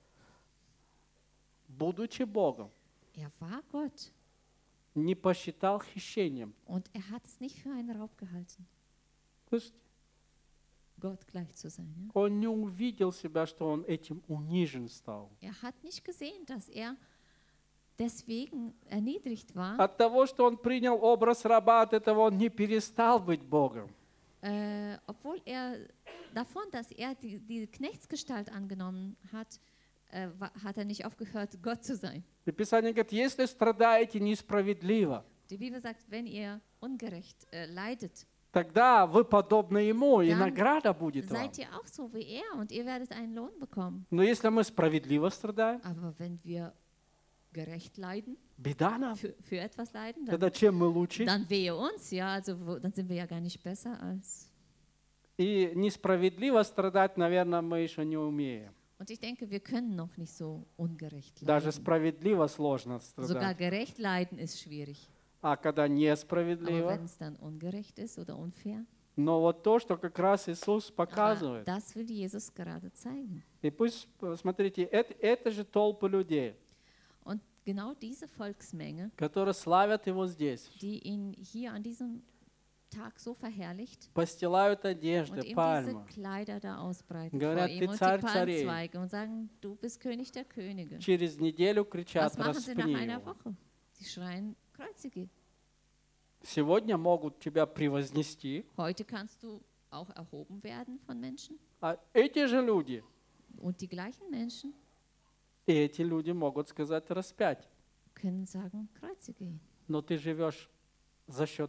Будучи Богом, Er war Gott не посчитал хищением. und er hat es nicht für einen Raub gehalten, Слышите? Gott gleich zu sein. Ja? Он не увидел себя, что он этим унижен стал. Er hat nicht gesehen, dass er deswegen erniedrigt war, От того, что он принял образ раба, от этого он не перестал быть Богом. obwohl er davon, dass er die Knechtsgestalt angenommen hat, hat er nicht aufgehört, Gott zu sein. И Писание говорит, если страдаете несправедливо, Die Bibel sagt, wenn ihr ungerecht leidet, тогда вы подобны Ему, и Dann награда будет вам. seid ihr auch so wie er und ihr werdet einen Lohn bekommen. Но если мы справедливо страдаем, Aber wenn wir gerecht leiden, беда нам. für etwas leiden, Тогда чем мы лучше? dann wehe uns, ja, also dann sind wir ja gar nicht besser als. И несправедливо страдать, наверное, мы еще не умеем. Und ich denke, wir können noch nicht so ungerecht Даже leiden. справедливо сложно Sogar страдать. gerecht leiden ist schwierig. А когда Aber несправедливо, wenn es dann ungerecht ist oder unfair, но вот то, что как раз Иисус показывает. das will Jesus gerade zeigen. И пусть, смотрите, это же толпы людей, Und genau diese Volksmenge, которые славят Его здесь. die ihn hier an diesem Tag so verherrlicht постилают und одежды, ihm diese пальмы, Kleider da ausbreiten Говорят, vor ihm «Ты und die царь царей». Palmzweige und sagen, du bist König der Könige. через неделю кричат, Was machen sie nach распни einer его. Woche? Sie schreien, kreuzige. Сегодня могут тебя превознести, Heute kannst du auch erhoben werden von Menschen. а эти же люди, Und die gleichen Menschen и эти люди могут сказать распять. können sagen, kreuzige ihn. Но ты живешь за счет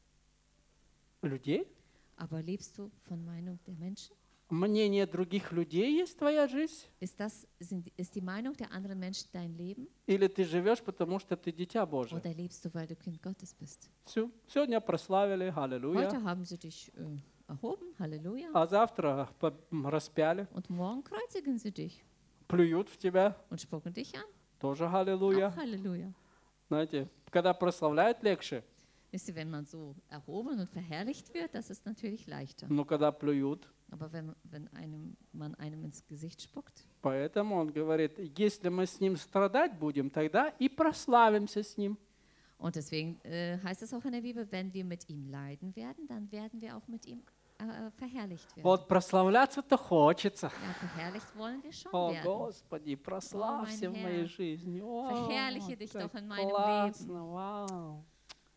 людей? Aber lebst du von Meinung der Menschen? Мнение других людей есть твоя жизнь? Ist die Meinung der anderen Menschen dein Leben? Или ты живешь, потому что ты дитя Божие? Oder lebst du, weil du Kind Gottes bist? Все. Сегодня прославили, аллилуйя. Heute haben sie dich erhoben, Halleluja. А завтра распяли, Und morgen kreuzigen sie dich плюют в тебя, und spucken dich an. тоже Auch аллилуйя. Halleluja. Знаете, когда прославляют, легче, Wisst ihr, wenn man so erhoben und verherrlicht wird, das ist natürlich leichter. но когда плюют. Aber wenn man einem ins Gesicht spuckt, Поэтому он говорит, если мы с ним страдать будем, тогда и прославимся с ним. und deswegen heißt es auch in der Bibel, wenn wir mit ihm leiden werden, dann werden wir auch mit ihm verherrlicht werden. Вот прославляться-то хочется. Ja, verherrlicht wollen wir schon О, werden. Господи, прославься в mein моей Herr, жизни. О, verherrliche dich как doch in meinem классно, вау.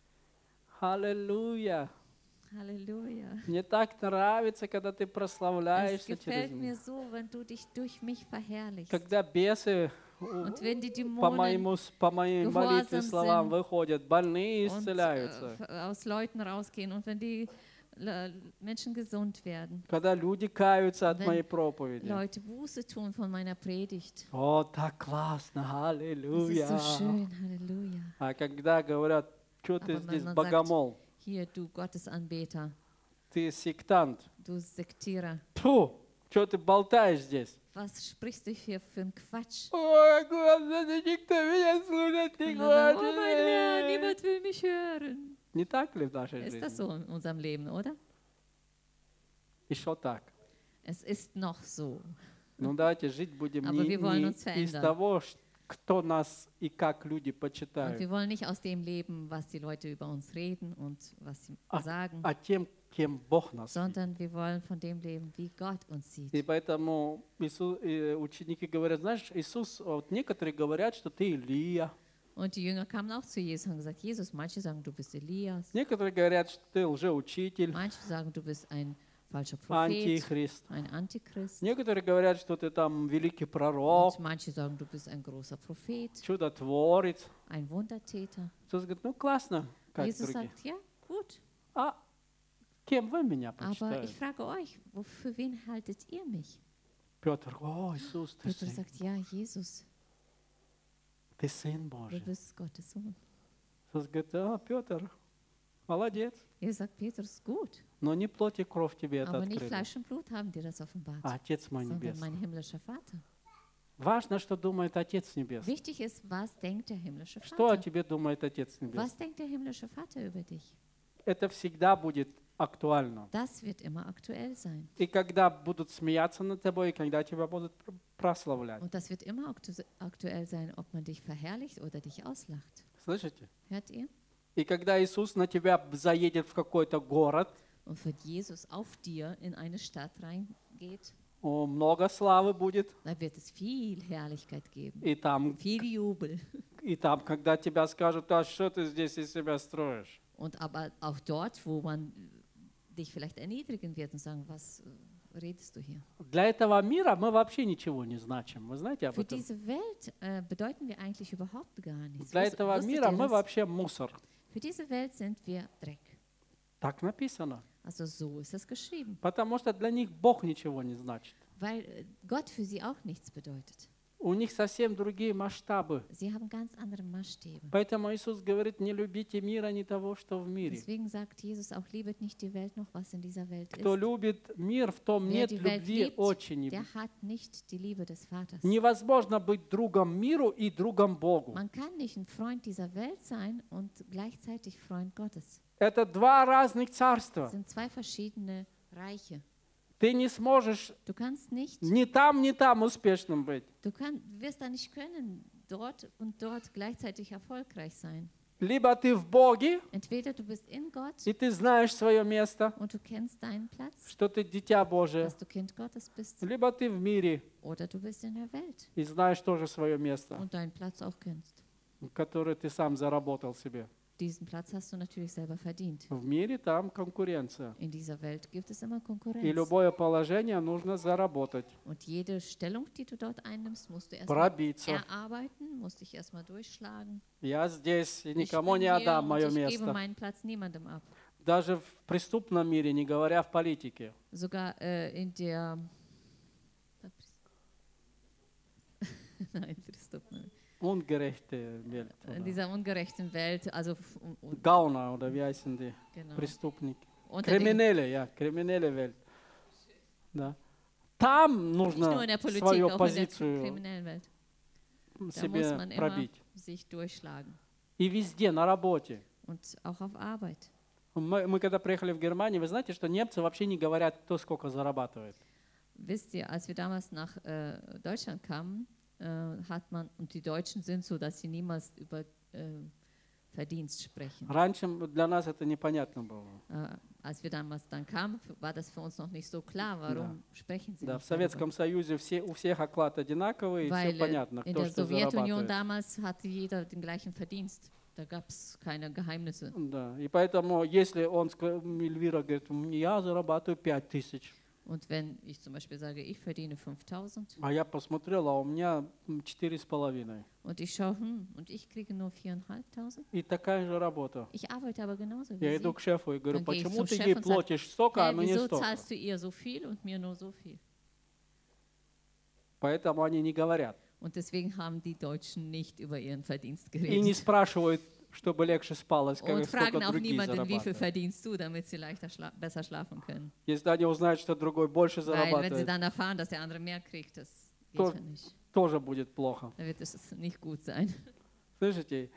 Аллилуйя. Halleluja. Мне так нравится, когда ты Es прославляешься через gefällt mir меня. so, wenn du dich durch mich verherrlichst. Когда бесы Und wenn die по Dämonen моей молитве gehorsam словам sind выходят, больные und исцеляются. aus Leuten rausgehen und wenn die Menschen gesund werden, Когда люди каются от Wenn моей проповеди. Leute Buße tun von meiner Predigt. О, так классно, Das ist аллилуйя. so schön, Halleluja. А когда говорят, что ты Aber wenn здесь man sagt, богомол, hier, du Gottesanbeter, ты сектант, du Sektierer, фу, что ты болтаешь здесь? was sprichst du hier für einen Quatsch? Ой, Господи, никто меня слушать не Und dann sagen, oh mein Herr, хочет. niemand will mich hören. Не так ли в нашей Ist das жизни? so in unserem Leben, oder? Еще так. Es ist noch so. Ну давайте жить будем Aber wir wollen не uns из verändern. того, кто нас и как люди Und почитают, wir wollen nicht aus dem leben, was die Leute über uns reden und was sie sagen, а тем, кем Бог нас видит. sondern wir wollen von dem leben, wie Gott uns sieht. И поэтому ученики говорят, знаешь, Иисус, вот некоторые говорят, что ты Илия, Und die Jünger kamen auch zu Jesus und haben gesagt, Jesus, manche sagen, du bist Elias, некоторые говорят, что ты лжеучитель, manche sagen, du bist ein falscher Prophet, антихрист, ein Antichrist. некоторые говорят, что ты там великий пророк, Und manche sagen, du bist ein großer Prophet, чудотворец. ein Wundertäter. Иисус говорит, ну классно, как Jesus другие. sagt, ja, gut, А кем вы меня aber почитаете? ich frage euch, für wen haltet ihr mich? Петр, о, Иисус, ты Petrus сын, sagt, ja, Jesus, ты сын du Божий. bist Gottes Sohn. Иисус говорит, а, Петр, молодец, Jesus sagt, Petrus, gut, но не плоть и кровь тебе это aber nicht открыли, Fleisch und Blut haben dir das offenbart, а Отец мой sondern Небесный. mein himmlischer Vater. Важно, что думает Отец Небесный. Wichtig ist, was denkt der himmlische Что о Vater? тебе думает Отец Небесный? Was denkt der himmlische Vater über dich? Это всегда будет актуально. Das wird immer aktuell sein. И когда будут смеяться над тобой, и когда тебя будут прославлять. Und das wird immer aktuell sein, ob man dich verherrlicht oder dich auslacht. Слышите? Hört ihr? И когда Иисус на тебя заедет в какой-то город, Und wenn Jesus auf dir in eine Stadt reingeht, много славы будет, dann wird es viel Herrlichkeit geben, и там, viel Jubel. когда тебя скажут, а что ты здесь из себя строишь? Und aber auch dort, wo man dich vielleicht erniedrigen wird und sagen, was redest du hier? Для этого мира мы вообще ничего не значим. Вы знаете об Für этом? diese Welt bedeuten wir eigentlich überhaupt gar nichts. Для этого Wusstet мира ihr мы das? вообще мусор. Für diese Welt sind wir Dreck. Так написано. Also so ist es geschrieben. Потому что для них Бог ничего не значит. Weil Gott für sie auch nichts bedeutet. У них совсем другие масштабы. Sie haben ganz andere Maßstäbe. Поэтому Иисус говорит, не любите мира, не того, что в мире. Deswegen sagt Jesus auch, liebet nicht die Welt noch, was in dieser Welt Кто ist. любит мир, в том Wer нет die Welt любви liebt, очень. der hat nicht die Liebe des Vaters. Невозможно быть другом миру и другом Богу. Man kann nicht ein Freund dieser Welt sein und gleichzeitig Freund Gottes. Это два разных Das царства. sind zwei verschiedene Reiche. Ты не сможешь Du kannst nicht, ни там успешным быть. wirst da nicht können, dort und dort gleichzeitig erfolgreich sein. Либо ты в Боге, Entweder du bist in Gott и ты знаешь свое место, und du kennst deinen Platz, что ты дитя Божие, dass du Kind Gottes bist, либо ты в мире oder du bist in der Welt и знаешь тоже свое место, und deinen Platz auch kennst. которое ты сам заработал себе. Diesen Platz hast du natürlich selber verdient. В мире там конкуренция. In dieser Welt gibt es immer И Konkurrenz. любое положение нужно заработать, Und jede Stellung, die du dort einnimmst, musst du erstmal пробиться. erarbeiten, musst dich erstmal durchschlagen. Я здесь и Ich никому bin не hier отдам und мое ich gebe место. meinen Platz niemandem ab. Даже в преступном мире, не говоря в политике. Sogar in der Nein, преступной. Ungerechte Welt. In dieser ungerechten Welt, also Гауна, oder wie heißen die? genau. Преступники. Unter den, Криминели, криминели Welt. Да. Там nicht нужно nur in der Politik, свою auch in der позицию kriminellen Welt. Da muss себе man immer пробить. sich durchschlagen. И везде, на работе. Und auch auf Arbeit. Мы когда приехали в Германию, вы знаете, что немцы вообще не говорят, кто сколько зарабатывает. Wisst ihr, als wir damals nach Deutschland kamen, hat man, und die Deutschen sind so, dass sie niemals über Verdienst sprechen. Раньше для нас это непонятно было. Als wir damals dann kamen, war das für uns noch nicht so klar, warum sprechen sie Да, в nicht Советском Союзе у всех оклад одинаковый, и все Weil понятно, in кто der что Sowjetunion зарабатывает. damals hatte jeder den gleichen Verdienst. Da gab es keine Geheimnisse. Да, и поэтому, если Эльвира говорит, я зарабатываю 5000, Und wenn ich zum Beispiel sage, ich verdiene 5.000 а я посмотрел, а у меня 4,5. und ich schaue, und ich kriege nur 4.500, И такая же работа. ich arbeite aber genauso wie Я иду Sie. к шефу и говорю, Dann gehe ich почему zum ты Chef ей und sag, платишь столько, а Hey, мне wieso столько? zahlst du ihr so viel und mir nur so viel? Поэтому они не говорят. Und deswegen haben die Deutschen nicht über ihren Verdienst И не geredet. спрашивают, чтобы легче спалось, Und сколько fragen auch другие niemanden, wie viel зарабатывают. verdienst du, damit sie leichter besser schlafen können. Если они узнают, что другой больше Weil wenn sie зарабатывает, dann erfahren, dass der andere mehr kriegt, das То- geht ja nicht. тоже будет плохо. Da wird es nicht gut sein. Слышите?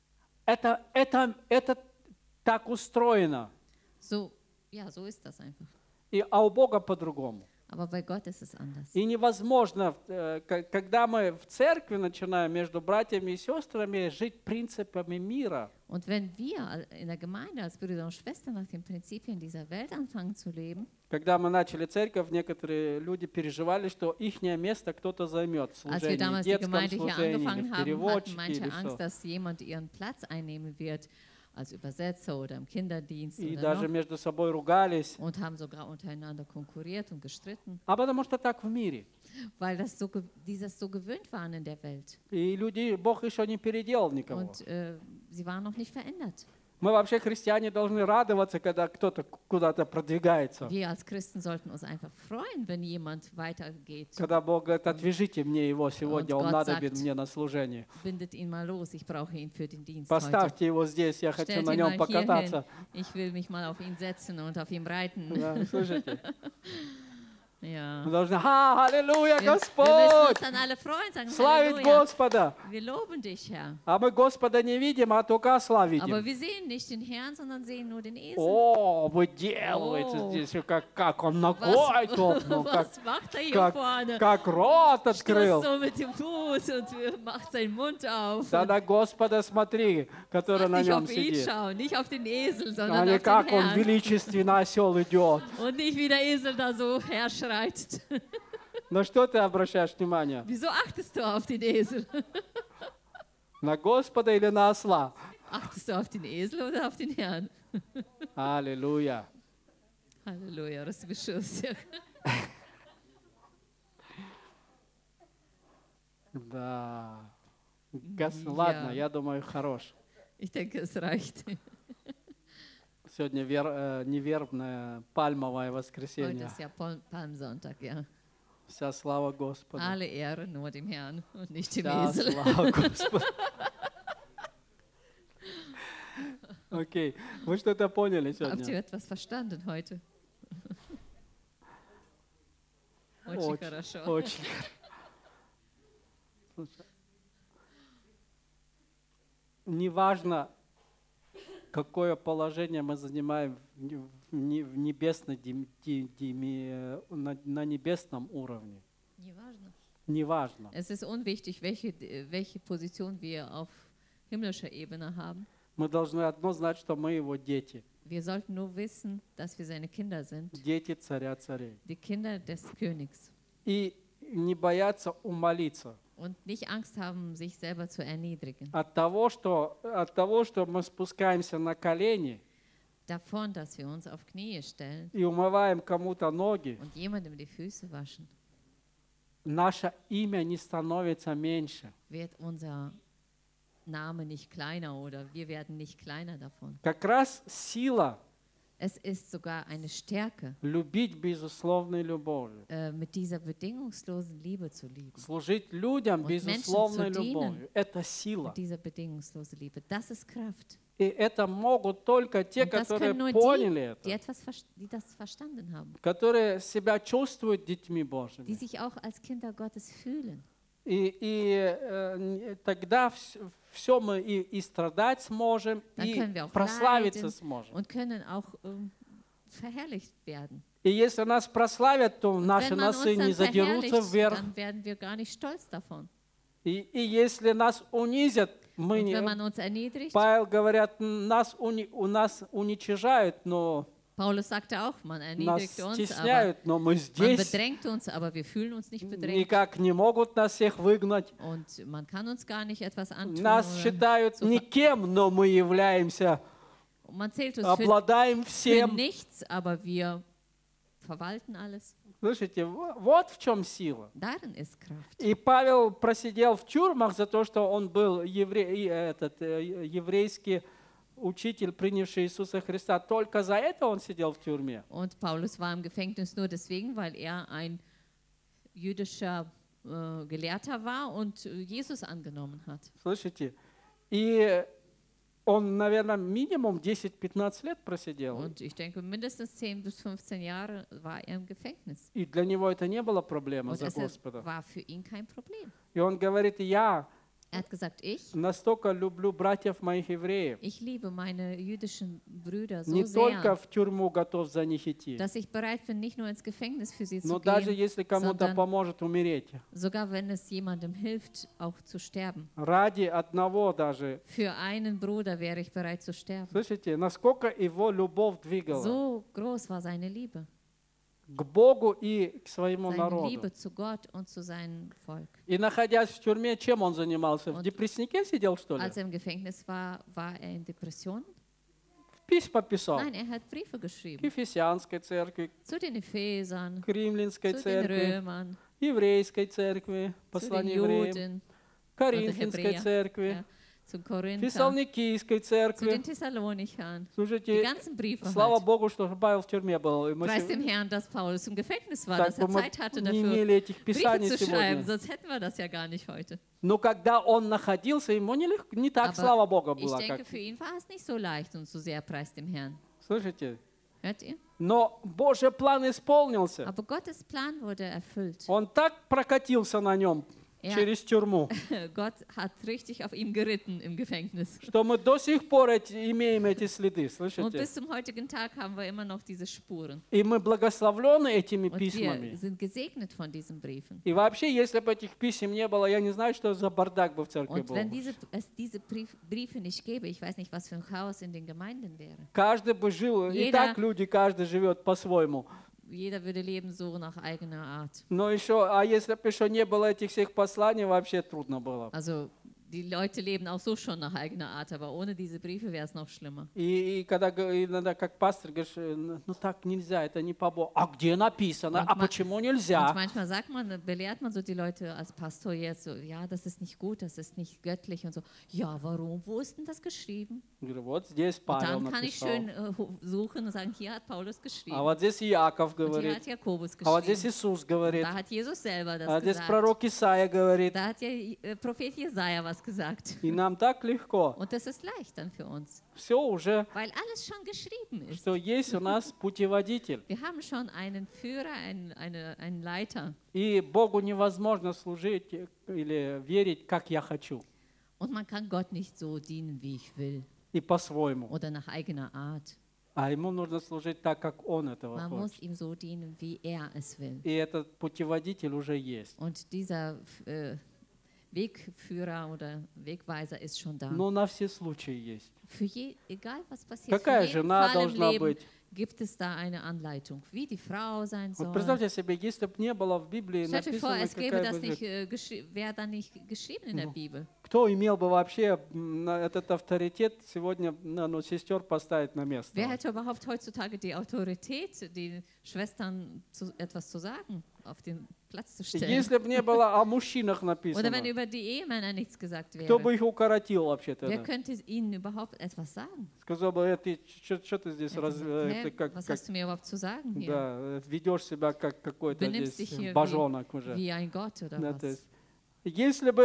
Это так устроено. So, ja, so ist das einfach. А у Бога по-другому. Aber bei Gott ist es anders. И невозможно, когда мы в церкви начинаем между братьями и сестрами жить принципами мира, Und wenn wir in der Gemeinde als Brüder und Schwestern nach den Prinzipien dieser Welt anfangen zu leben, когда мы начали церковь, некоторые люди переживали, что их место кто-то займет в als wir служении, в damals die детском Gemeinde hier служении, или angefangen в haben, hatten переводчике, manche или Angst, что. dass jemand ihren Platz einnehmen wird als Übersetzer oder im Kinderdienst И oder даже noch, между собой ругались. und haben sogar untereinander konkurriert und gestritten, А потому что так в мире. weil das so, dieses so gewöhnt waren in der Welt. И люди, Бог еще не переделал никого. Und sie waren noch nicht verändert. Мы вообще, христиане, должны радоваться, когда кто-то куда-то продвигается. Wir als Christen sollten uns einfach freuen, wenn jemand weitergeht. Когда Бог говорит, отвяжите мне его сегодня, он Gott надобен sagt, мне на служение. Bindet ihn mal los, ich brauche ihn für den Dienst heute. Поставьте его здесь, я хочу Stellt на ihn нем mal покататься. hierhin. Ich will mich mal auf ihn setzen und auf ihm reiten. Да, слышите? Ja. Мы должны, аллилуйя, Wir müssen Господь! uns dann alle freuen, sagen Славить Halleluja. Господа! Wir loben dich, Herr. А мы Господа не видим, а только осла Aber видим. wir sehen nicht den Herrn, sondern sehen nur den Esel. О, вы делаете О. здесь, как он ногой топнул, Was macht er hier как, vorne? как рот Stößt открыл. so mit dem Fuß und macht seinen Mund auf. Да на Господа смотри, который Lass на nicht нем auf ihn сидит. schauen, nicht auf den Esel, А sondern не auf как den он Herrn. величественно осел идет. Und nicht wie der Esel da so herschreitet. На что ты обращаешь внимание? Wieso achtest du auf den Esel? На Господа или на осла? Achtest du auf den Esel oder auf den Herrn? Аллилуйя. Halleluja, das Beschuss. Да. Ладно, я думаю, хорош. Ich denke, es reicht. Сегодня невербное пальмовое Heute воскресенье. ist ja Palmsonntag, ja. Вся слава Господу. Alle Ehre nur dem Herrn und nicht dem Вся Esel. слава Господу. Окей. Вы что-то поняли Habt ihr сегодня? etwas verstanden heute? Очень хорошо. Очень. Слушай, неважно, какое положение мы занимаем в небесной, на небесном уровне. Неважно. Неважно. Es ist unwichtig, welche Position wir auf himmlischer Ebene haben. Мы должны одно знать, что мы его дети. Wir sollten nur wissen, dass wir seine Kinder sind, Дети царя царей. die Kinder des Königs. И не бояться умолиться. Und nicht Angst haben, sich selber zu erniedrigen. От того, что мы спускаемся на колени Davon, dass wir uns auf Knie stellen и умываем кому-то ноги, und jemandem die Füße waschen, наше имя не становится меньше. wird unser Name nicht kleiner oder wir werden nicht kleiner davon. Как раз сила Es ist sogar eine Stärke, любить безусловной любовью. mit dieser bedingungslosen Liebe zu lieben. Служить людям Und безусловной Menschen zu dienen. любовью. Это сила. Mit dieser bedingungslosen Liebe. Das ist Kraft. И это могут только те, Und das которые können nur поняли die, это, die das verstanden haben, которые себя чувствуют детьми die Божьими. sich auch als Kinder Gottes fühlen. Тогда все мы и страдать сможем, Dann и können wir auch прославиться leiden сможем. und können auch verherrlicht werden. И если нас прославят, то наши Wenn man uns носы не dann задерутся verherrlicht, вверх. dann werden wir gar nicht stolz davon. И если нас унизят, мы Und не... wenn man uns erniedrigt, Павел говорят, нас уничижают, но Paulus sagte auch, man нас erniedrigt uns, aber стесняют, но мы man здесь. bedrängt uns, aber wir fühlen uns nicht bedrängt. Никак не могут нас всех выгнать. Und man kann uns gar nicht etwas antun. Нас oder считают so никем, но мы являемся, man zählt uns обладаем für всем. nichts, aber wir verwalten alles. Слышите, вот в чем сила. Darin ist Kraft. И Павел просидел в тюрьмах за то, что он был еврейский учитель, принявший Иисуса Христа. Только за это он сидел в тюрьме. Und Paulus war im Gefängnis nur deswegen, weil er ein jüdischer Gelehrter war und Jesus angenommen hat. Слышите? И он, наверное, минимум 10-15 лет просидел. Und ich denke, mindestens 10 bis 15 Jahre war er im Gefängnis. И для него это не было проблема Und за es Господа. war für ihn kein Problem. И он говорит, я Er hat gesagt, ich настолько люблю братьев моих евреев, liebe meine jüdischen Brüder so не только sehr, в тюрьму готов за них идти, dass ich bereit bin, nicht nur ins Gefängnis für sie но zu даже gehen, если кому-то sondern поможет умереть, sogar wenn es jemandem hilft, auch zu sterben. ради одного даже. Für einen Bruder wäre ich bereit zu sterben. Слышите, насколько его любовь двигала So groß war seine Liebe. к Богу и к своему Seine народу. Liebe zu Gott und zu seinem Volk. И находясь в тюрьме, чем он занимался? В Und депресснике сидел, что ли? Als er im Gefängnis war, war er in Depressionen? Письма писал. Nein, er hat Briefe К geschrieben. Ефесянской церкви, Zu den Ephesern, к Римлянской zu den церкви, Römern, еврейской церкви, zu den послание евреям, Juden, Коринфянской Hebräer, церкви, ja, zum Korinther, Фессалоникийской zu церкви. den Thessalonichern. Die Слушайте, ganzen Briefe слава halt. Богу, что Павел в тюрьме был. И мы Preis dem Herrn, dass Paulus im Gefängnis war, так dass бы er мы Zeit hatte не dafür, имели этих Briefe писаний zu schreiben, сегодня. sonst hätten wir das ja gar nicht heute. Но когда он находился, ему не так, Aber слава Богу, ich было. denke, Как... für ihn war es nicht so leicht und so sehr, preis dem Herrn. Слышите? Hört ihr? Но Божий план исполнился. Aber Gottes Plan wurde erfüllt. Он так прокатился на нем Ja. через тюрьму, Gott hat richtig auf ihm geritten im Gefängnis. что мы до сих пор имеем эти следы, Und слышите? bis zum heutigen Tag haben wir immer noch diese Spuren. И мы благословлены этими Und wir письмами. sind gesegnet von diesen Briefen. И вообще, если бы этих писем не было, я не знаю, что за бардак бы в церкви Und был. wenn es diese Briefe nicht gäbe, ich weiß nicht, was für ein Chaos in den Gemeinden wäre. Каждый бы жил, и так люди, каждый живет по-своему. Jeder würde leben so nach eigener Art. Но еще, а если бы еще не было этих всех посланий, вообще трудно было. Also die Leute leben auch so schon nach eigener Art, aber ohne diese Briefe wäre es noch schlimmer. И когда иногда как пастор говоришь, ну так нельзя, это не по Богу. А где написано? А почему Und нельзя? manchmal belehrt man so die Leute als Pastor jetzt so, ja, das ist nicht gut, das ist nicht göttlich und so. Ja, warum? Wo ist denn das geschrieben? Говорю, вот здесь Und Павел dann kann ich написал. schön suchen und sagen, hier hat Paulus geschrieben. А вот здесь Иаков Und hier говорит. hat Jakobus А вот здесь geschrieben. Иисус говорит. Da hat Jesus selber А das здесь gesagt. пророк Исаия говорит. Da hat ja Prophet Jesaja was gesagt. И нам так легко. Und das ist leicht dann für uns, Все уже, weil alles schon geschrieben ist. что есть у нас путеводитель. Wir haben schon einen Führer, einen Leiter. И Богу невозможно служить или верить, как я хочу. Und man kann Gott nicht so dienen, wie ich will И по-своему. oder nach eigener Art. А ему нужно служить так, как он этого Man muss хочет. ihm so dienen, wie er es will. И этот путеводитель уже есть. Und Wegführer oder Wegweiser ist schon da. Но на все случаи есть. Egal was passiert, für Какая jeden жена Fall im должна Leben быть? gibt es da eine Anleitung, wie die Frau sein Вот soll. представьте себе, если бы не было в Библии Stellt euch vor, написано, es gäbe какая das бы nicht, жизнь. wäre da nicht geschrieben in der Bibel. Кто имел бы вообще этот авторитет сегодня сестер поставить на место? Wer hätte überhaupt heutzutage die Autorität, den Schwestern etwas zu sagen, auf den Platz zu stellen? Если бы не было о мужчинах Oder wenn написано, über die Ehemänner nichts gesagt кто бы wäre, их укоротил вообще wer тогда? könnte ihnen überhaupt etwas sagen? Сказал бы, ты что ты здесь Er hätte gesagt, ты was hast du mir überhaupt zu sagen hier? да, ведешь себя как какой-то Benimmst dich здесь hier божонок уже. wie ein Gott oder Да, то was? есть, если бы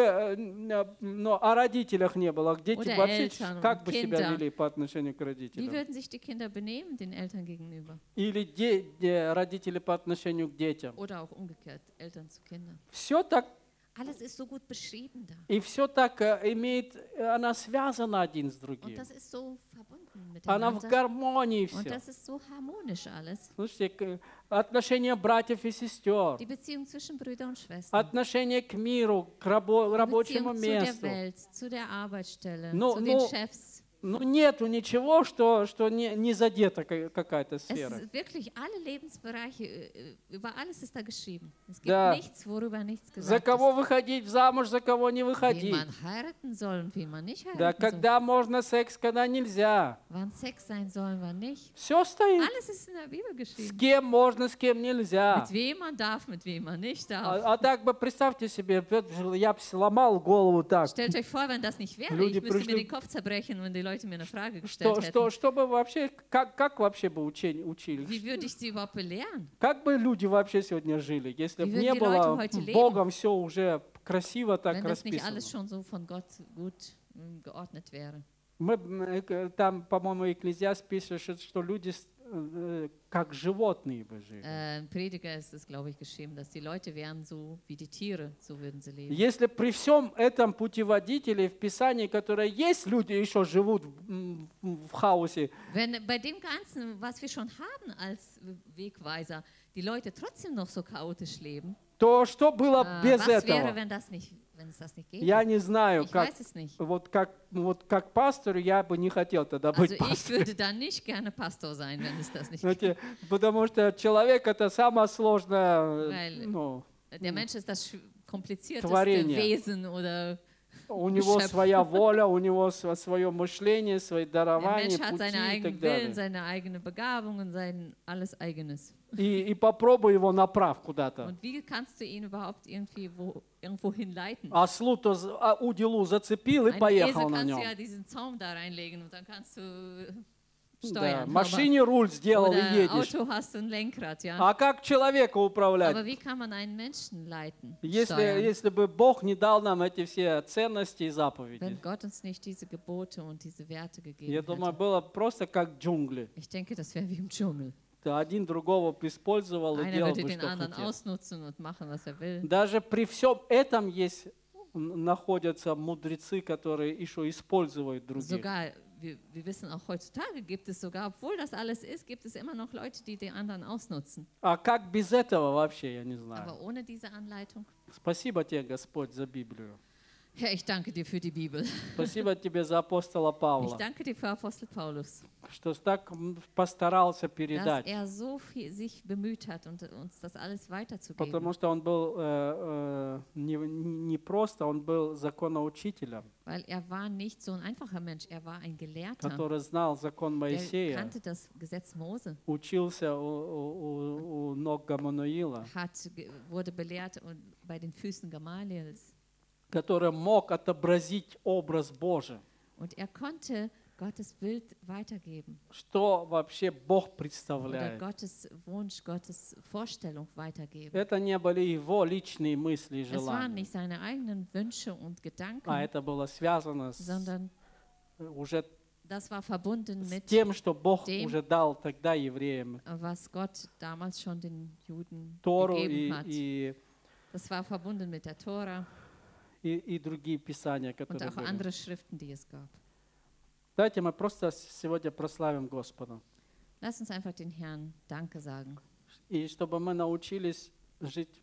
о родителях не было, дети Oder бы вообще Eltern как und бы себя Kinder. вели по отношению к Wie родителям? würden sich die Kinder benehmen den Eltern gegenüber? Или родители по отношению к детям? Oder auch umgekehrt, Eltern zu Kindern. Все так Alles ist so gut beschrieben da. и все так имеет, она связана один с Und другим. das ist so verbunden Она в miteinander. гармонии Und все. das ist so harmonisch alles. Слушайте, отношения братьев и сестер, Die Beziehung zwischen Brüdern und Schwestern. отношение к миру, к Die рабочему Beziehung zu der месту. Welt, zu der Arbeitsstelle, No, zu den no. Chefs. Ну, нету ничего, что не задета какая-то Es сфера. ist wirklich alle Lebensbereiche, über alles ist da geschrieben. Es gibt Да. nichts, worüber nichts За gesagt кого ist. выходить замуж, за кого не Wen выходить. man heiraten soll und wen man nicht Да, heiraten soll. когда можно секс, когда нельзя. Wann Sex sein soll, wann nicht. Все стоит. Alles ist in der Bibel С geschrieben. кем можно, с кем нельзя. Mit wem man darf, mit wem man nicht darf. А так бы, представьте себе, я бы сломал голову так. Stellt euch vor, wenn das nicht wäre, Люди ich müsste mir пришли- den Kopf zerbrechen, wenn die Leute mir eine Frage gestellt Что hätten. бы вообще, как вообще бы учили? Wie würde ich sie überhaupt belehren? Как бы люди вообще сегодня жили, если Wie бы würden не die было Leute heute leben? Bogом все уже красиво так Wenn das nicht расписано? alles schon so von Gott gut geordnet wäre. Там, по-моему, Экклезиаст пишет, что люди как животные бы жили. Im Prediger ist es, glaube ich, geschrieben, dass die Leute wären so wie die Tiere, so würden sie leben. Если при всем этом путеводителе в Писании, которое есть, люди еще живут в хаосе, Wenn bei dem Ganzen, was wir schon haben als Wegweiser, die Leute trotzdem noch so chaotisch leben, то что было без was wäre, этого? wenn es das nicht gäbe? Я не знаю, Ich как, weiß es nicht. вот как пастор я бы не хотел тогда Also быть ich пастором. würde dann nicht gerne Pastor sein, wenn es das nicht Знаете, потому что человек это самое сложное, Weil- ну, Der Mensch ist das komplizierteste Tворение. Wesen oder у него Geschöpf. своя воля, у него свое мышление, свои der дарования, Mensch hat пути seine и eigenen так Willen, далее. seine eigene Begabung und sein alles eigenes. И попробуй его направь куда-то. Und wie kannst du ihn überhaupt irgendwo hinleiten? Ослу-то, удилу зацепил и Ein поехал Esel на kannst нем. du ja diesen Zaum da reinlegen und dann kannst du Да, steuern. машине руль сделал и Oder едешь. Auto hast du ein Lenkrad, ja. А как человека управлять? Aber wie kann man einen Menschen leiten? Если, Steuern? если бы Бог не дал нам эти все ценности и заповеди, Wenn Gott uns nicht diese Gebote und diese Werte я gegeben думаю, hätte. было просто как джунгли. Ich denke, das wäre wie im Dschungel. Да, один другого использовал и Einer делал würde бы, den что anderen хотел. ausnutzen und machen, was er will. Даже при всем этом есть, находятся мудрецы, которые еще используют других. Sogar, wir wissen auch heutzutage gibt es sogar, obwohl das alles ist, gibt es immer noch Leute, die den anderen ausnutzen. А как без этого вообще, я не знаю. Aber ohne diese Anleitung. Спасибо тебе, Господь, за Библию. Herr, ich danke dir für die Bibel. Спасибо тебе за апостола Ich Павла, danke dir für Apostel Paulus, что так постарался dass передать. er so viel sich bemüht hat, und uns das alles weiterzugeben. Потому что он был не просто, он был законоучителем, Weil er war nicht so ein einfacher Mensch, er war ein Gelehrter. который знал закон Er Моисея, kannte das Gesetz Mose, учился у ног Гамануила, wurde belehrt und bei den Füßen Gamaliels. который мог отобразить образ Божий. Und er konnte Gottes Bild weitergeben Что вообще Бог oder представляет? Gottes Wunsch, Gottes Vorstellung weitergeben. Это не были его личные мысли и Es waren желания, nicht seine eigenen Wünsche und Gedanken, а это было связано sondern уже das war verbunden с mit тем, что Бог dem, уже дал тогда евреям. was Gott damals schon den Juden Тору gegeben hat. и Das war verbunden mit der Tora другие писания, und которые auch были. andere Schriften, die es gab. Давайте мы просто сегодня прославим Господа. Lass uns einfach den Herrn Danke sagen. И чтобы мы научились жить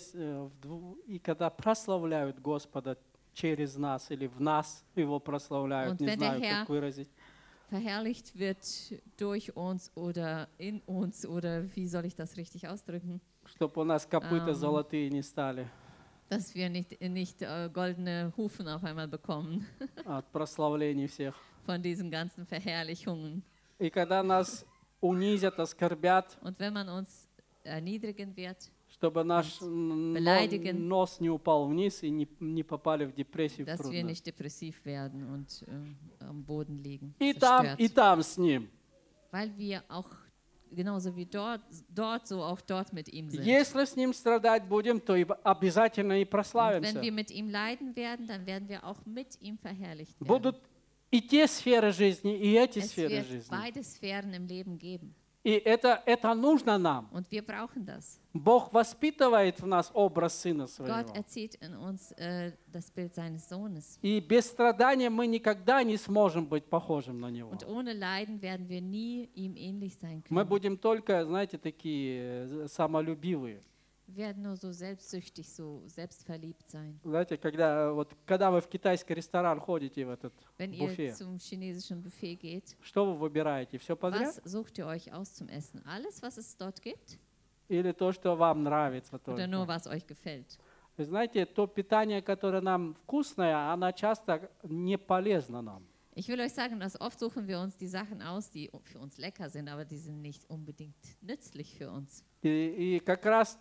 и когда прославляют Господа через нас или в нас Его прославляют, Und не wenn der знаю, Herr как выразить. verherrlicht wird durch uns oder in uns, oder wie soll ich das richtig ausdrücken, Чтобы у нас копыта золотые не стали dass wir nicht goldene Hufen auf einmal bekommen от прославлений всех. von diesen ganzen Verherrlichungen. И когда нас унизят, оскорбят, Und wenn man uns erniedrigen wird, чтобы наш beleidigen, нос не упал вниз и не попали в депрессию, в dass wir трудность. nicht depressiv werden und am Boden liegen, И zerstört. там с Ним. Weil wir auch genauso wie dort so auch dort mit ihm sind. Если с Ним страдать будем, то обязательно и Und wenn прославимся. wir mit ihm leiden werden, dann werden wir auch mit ihm verherrlicht werden. Будут и те сферы жизни, и эти Es сферы wird жизни. beide Sphären im Leben geben. И это нужно нам. Und wir brauchen das. Бог воспитывает в нас образ Сына Gott Своего. erzieht in uns das Bild seines Sohnes. И без страдания мы никогда не сможем быть похожим на Него. Und ohne Leiden werden wir nie ihm ähnlich sein Мы können. будем только, знаете, такие самолюбивые. Wir werden nur so selbstsüchtig, so selbstverliebt sein. Знаете, когда вы в китайский ресторан ходите в этот Wenn ihr буфет, zum chinesischen Buffet geht, что вы выбираете? Все подряд? was sucht ihr euch aus zum Essen? Alles, was es dort gibt? Или то, что вам нравится Oder nur, только? was euch gefällt? Вы знаете, то питание, которое нам вкусное, оно часто не полезно нам. Ich will euch sagen, dass oft suchen wir uns die Sachen aus, die für uns lecker sind, aber die sind nicht unbedingt nützlich für uns. И как раз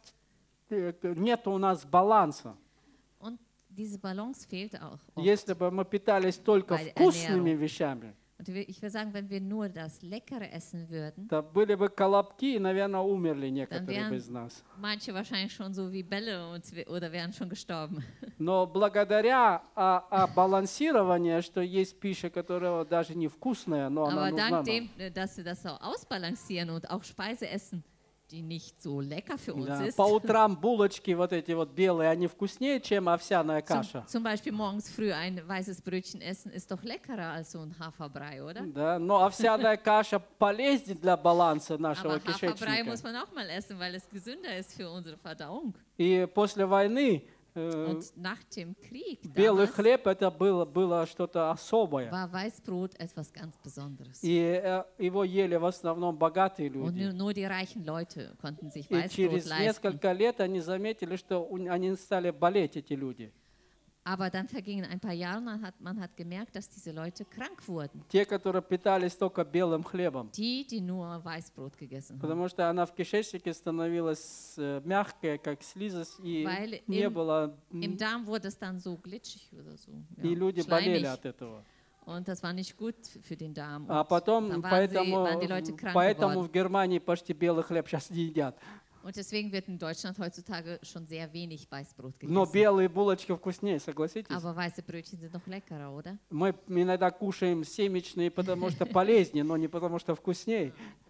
нет у нас баланса. Und diese Balance fehlt auch oft. Если бы мы питались только Bei вкусными Ernährung. вещами, Und ich will sagen, wenn wir nur das Leckere essen würden, то были бы колобки, и, наверное, умерли некоторые wären- бы из нас. manche wahrscheinlich schon so wie Bälle oder wären schon gestorben. Но благодаря балансированию, что есть пища, которая даже не вкусная, но она Aber нужна dank нам. dem, dass wir das so ausbalancieren und auch Speise essen, die nicht so lecker für uns Да, ist. по утрам булочки вот эти вот белые, они вкуснее, чем овсяная каша. Zum Beispiel morgens früh ein weißes Brötchen essen ist doch leckerer als so ein Haferbrei, oder? Да, но овсяная каша полезнее для баланса нашего Aber Haferbrei кишечника. muss man auch mal essen, weil es gesünder ist für unsere Verdauung. И после войны Und nach dem Krieg белый damals хлеб это было что-то особое. war Weißbrot etwas ganz Besonderes. И его ели в основном богатые Und люди. nur die reichen Leute konnten sich И Weißbrot через leisten. несколько лет они заметили, что они стали болеть, эти люди. Aber dann vergingen ein paar Jahre und man hat gemerkt, dass diese Leute krank wurden. Те, которые питались только белым хлебом. Die nur Weißbrot gegessen haben. Потому что она в кишечнике становилась мягкая, как слизость, и Weil не было... Im Darm wurde es dann so glitschig oder so. И люди болели schleimig. от этого. Und das war nicht gut für den Darm. А Und потом, dann поэтому waren die Leute krank в geworden. Германии почти белый хлеб сейчас не едят. Und deswegen wird in Deutschland heutzutage schon sehr wenig Weißbrot Но gegessen. белые булочки вкуснее, согласитесь? Aber weiße Brötchen sind noch leckerer, oder? Мы иногда кушаем семечные, потому что полезнее, но не потому что вкуснее.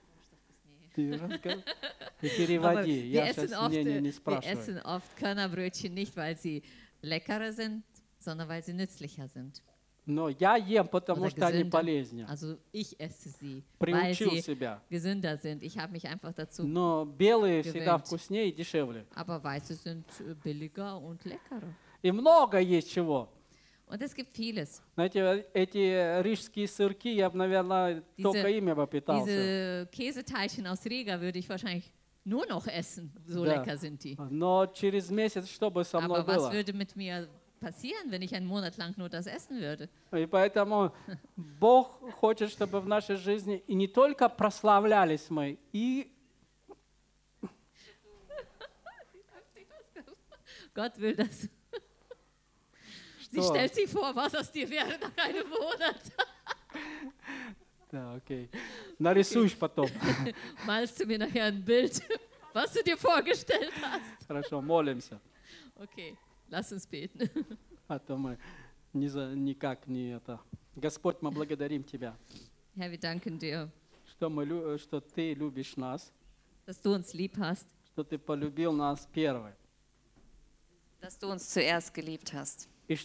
Ты уже сказал? Ты Aber переводи, wir я essen, сейчас oft, мнение не wir спрашиваю. essen oft Körnerbrötchen nicht, weil sie leckerer sind, sondern weil sie nützlicher sind. Но я ем, потому Oder что они gesünder. полезнее. Also ich esse sie, weil Приучил sie себя. gesünder sind. Ich habe mich einfach dazu. Но белые всегда gewöhnt. вкуснее и дешевле. Aber weiße sind billiger und leckerer. И много есть чего. Und es gibt vieles. Знаете, эти рижские сырки, я бы, наверное, только ими бы питался. Diese Käseteilchen aus Riga würde ich wahrscheinlich nur noch essen. So Да. lecker sind die. Но через месяц что бы со мной Aber was было? würde mit mir passieren, wenn ich einen Monat lang nur das essen würde? И поэтому Бог хочет, чтобы в нашей жизни и не только прославлялись мы, и Gott will das. Sie Что? stellt sich vor, was aus dir wäre nach einem Monat. Да, окей. Нарисуешь потом. Malst du mir nachher ein Bild, was du dir vorgestellt hast? Хорошо, молимся. Okay, lass uns beten. А то мы никак не это. Господь, мы благодарим Тебя, Herr, wir danken dir, что Ты любишь нас, dass du uns lieb hast, что Ты полюбил нас первый, Dass du uns zuerst geliebt hast. и что Ты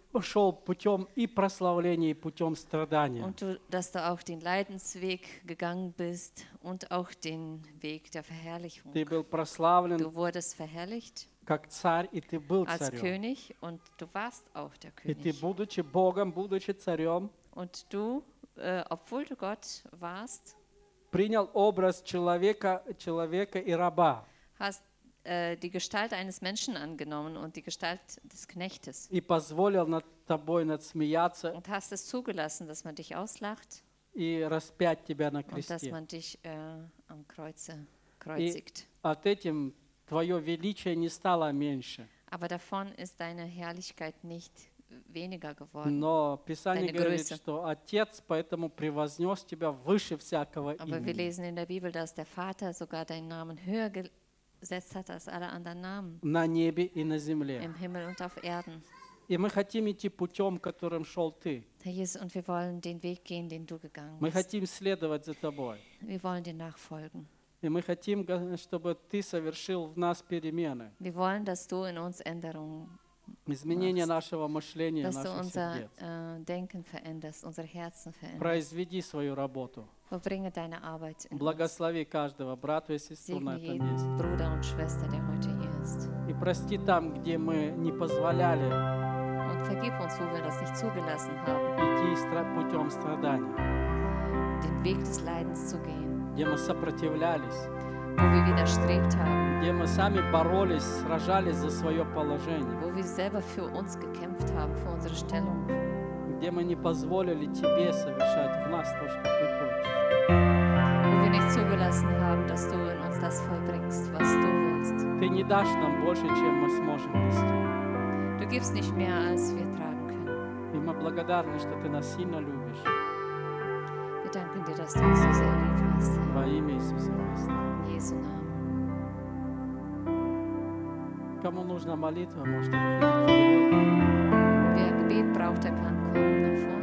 шел путем и прославления, и путем страдания. Und dass du auch den Leidensweg gegangen bist und auch den Weg der Verherrlichung. Ты был прославлен Du wurdest verherrlicht как царь, и ты был als царем. König und du warst auch der И ты, König. будучи Богом, будучи царем, Und du, obwohl du Gott warst, принял образ человека и раба. hast die Gestalt eines Menschen angenommen und die Gestalt des Knechtes. И позволил над тобой надсмеяться Und hast es zugelassen, dass man dich auslacht и распять тебя на und dass кресте. man dich am Kreuze kreuzigt. От этим твое величие не стало меньше. Aber davon ist deine Herrlichkeit nicht weniger geworden. Но Писание Deine говорит, Größe. что Отец поэтому превознес тебя выше всякого Aber wir имени. lesen in der Bibel, dass der Vater sogar deinen Namen höher gesetzt hat als alle anderen Namen На небе и на земле. im Himmel und auf Erden. И мы хотим идти путем, которым шел ты. Herr Jesus, und wir wollen den Weg gehen, den du gegangen Мы bist. хотим следовать за тобой. Wir wollen dir nachfolgen. И мы хотим, чтобы ты совершил в нас перемены. Wir wollen, dass du in uns Änderungen, Изменение нашего мышления, dass du наших unser сердец. Denken veränderst, unsere Herzen veränderst. Произведи свою работу. Verbringe deine Arbeit in uns. Благослови каждого брата и сестру на Segne этом jeden месте. Bruder und Schwester, der heute hier ist. И прости там, где мы не позволяли Und vergib uns, wo wir das nicht zugelassen haben, идти путем страданий, den Weg des Leidens zu gehen, где мы сопротивлялись, wo wir widerstrebt haben, где мы сами боролись, сражались за свое положение, wo wir selber für uns gekämpft haben, für unsere Stellung, где мы не позволили Тебе совершать в нас то, что Ты хочешь. wo wir nicht zugelassen haben, dass du in uns das vollbringst, was du willst. Ты не дашь нам больше, чем мы сможем нести. Du gibst nicht mehr, als wir tragen können. И мы благодарны, что Ты нас сильно любишь. Wir danken dir, dass du uns so sehr lieb hast, Herr. Во имя Иисуса Христа. In Jesu Namen. Кому нужна молитва, можете выходить вперед. Wer Gebet braucht, der kann kommen nach vorne.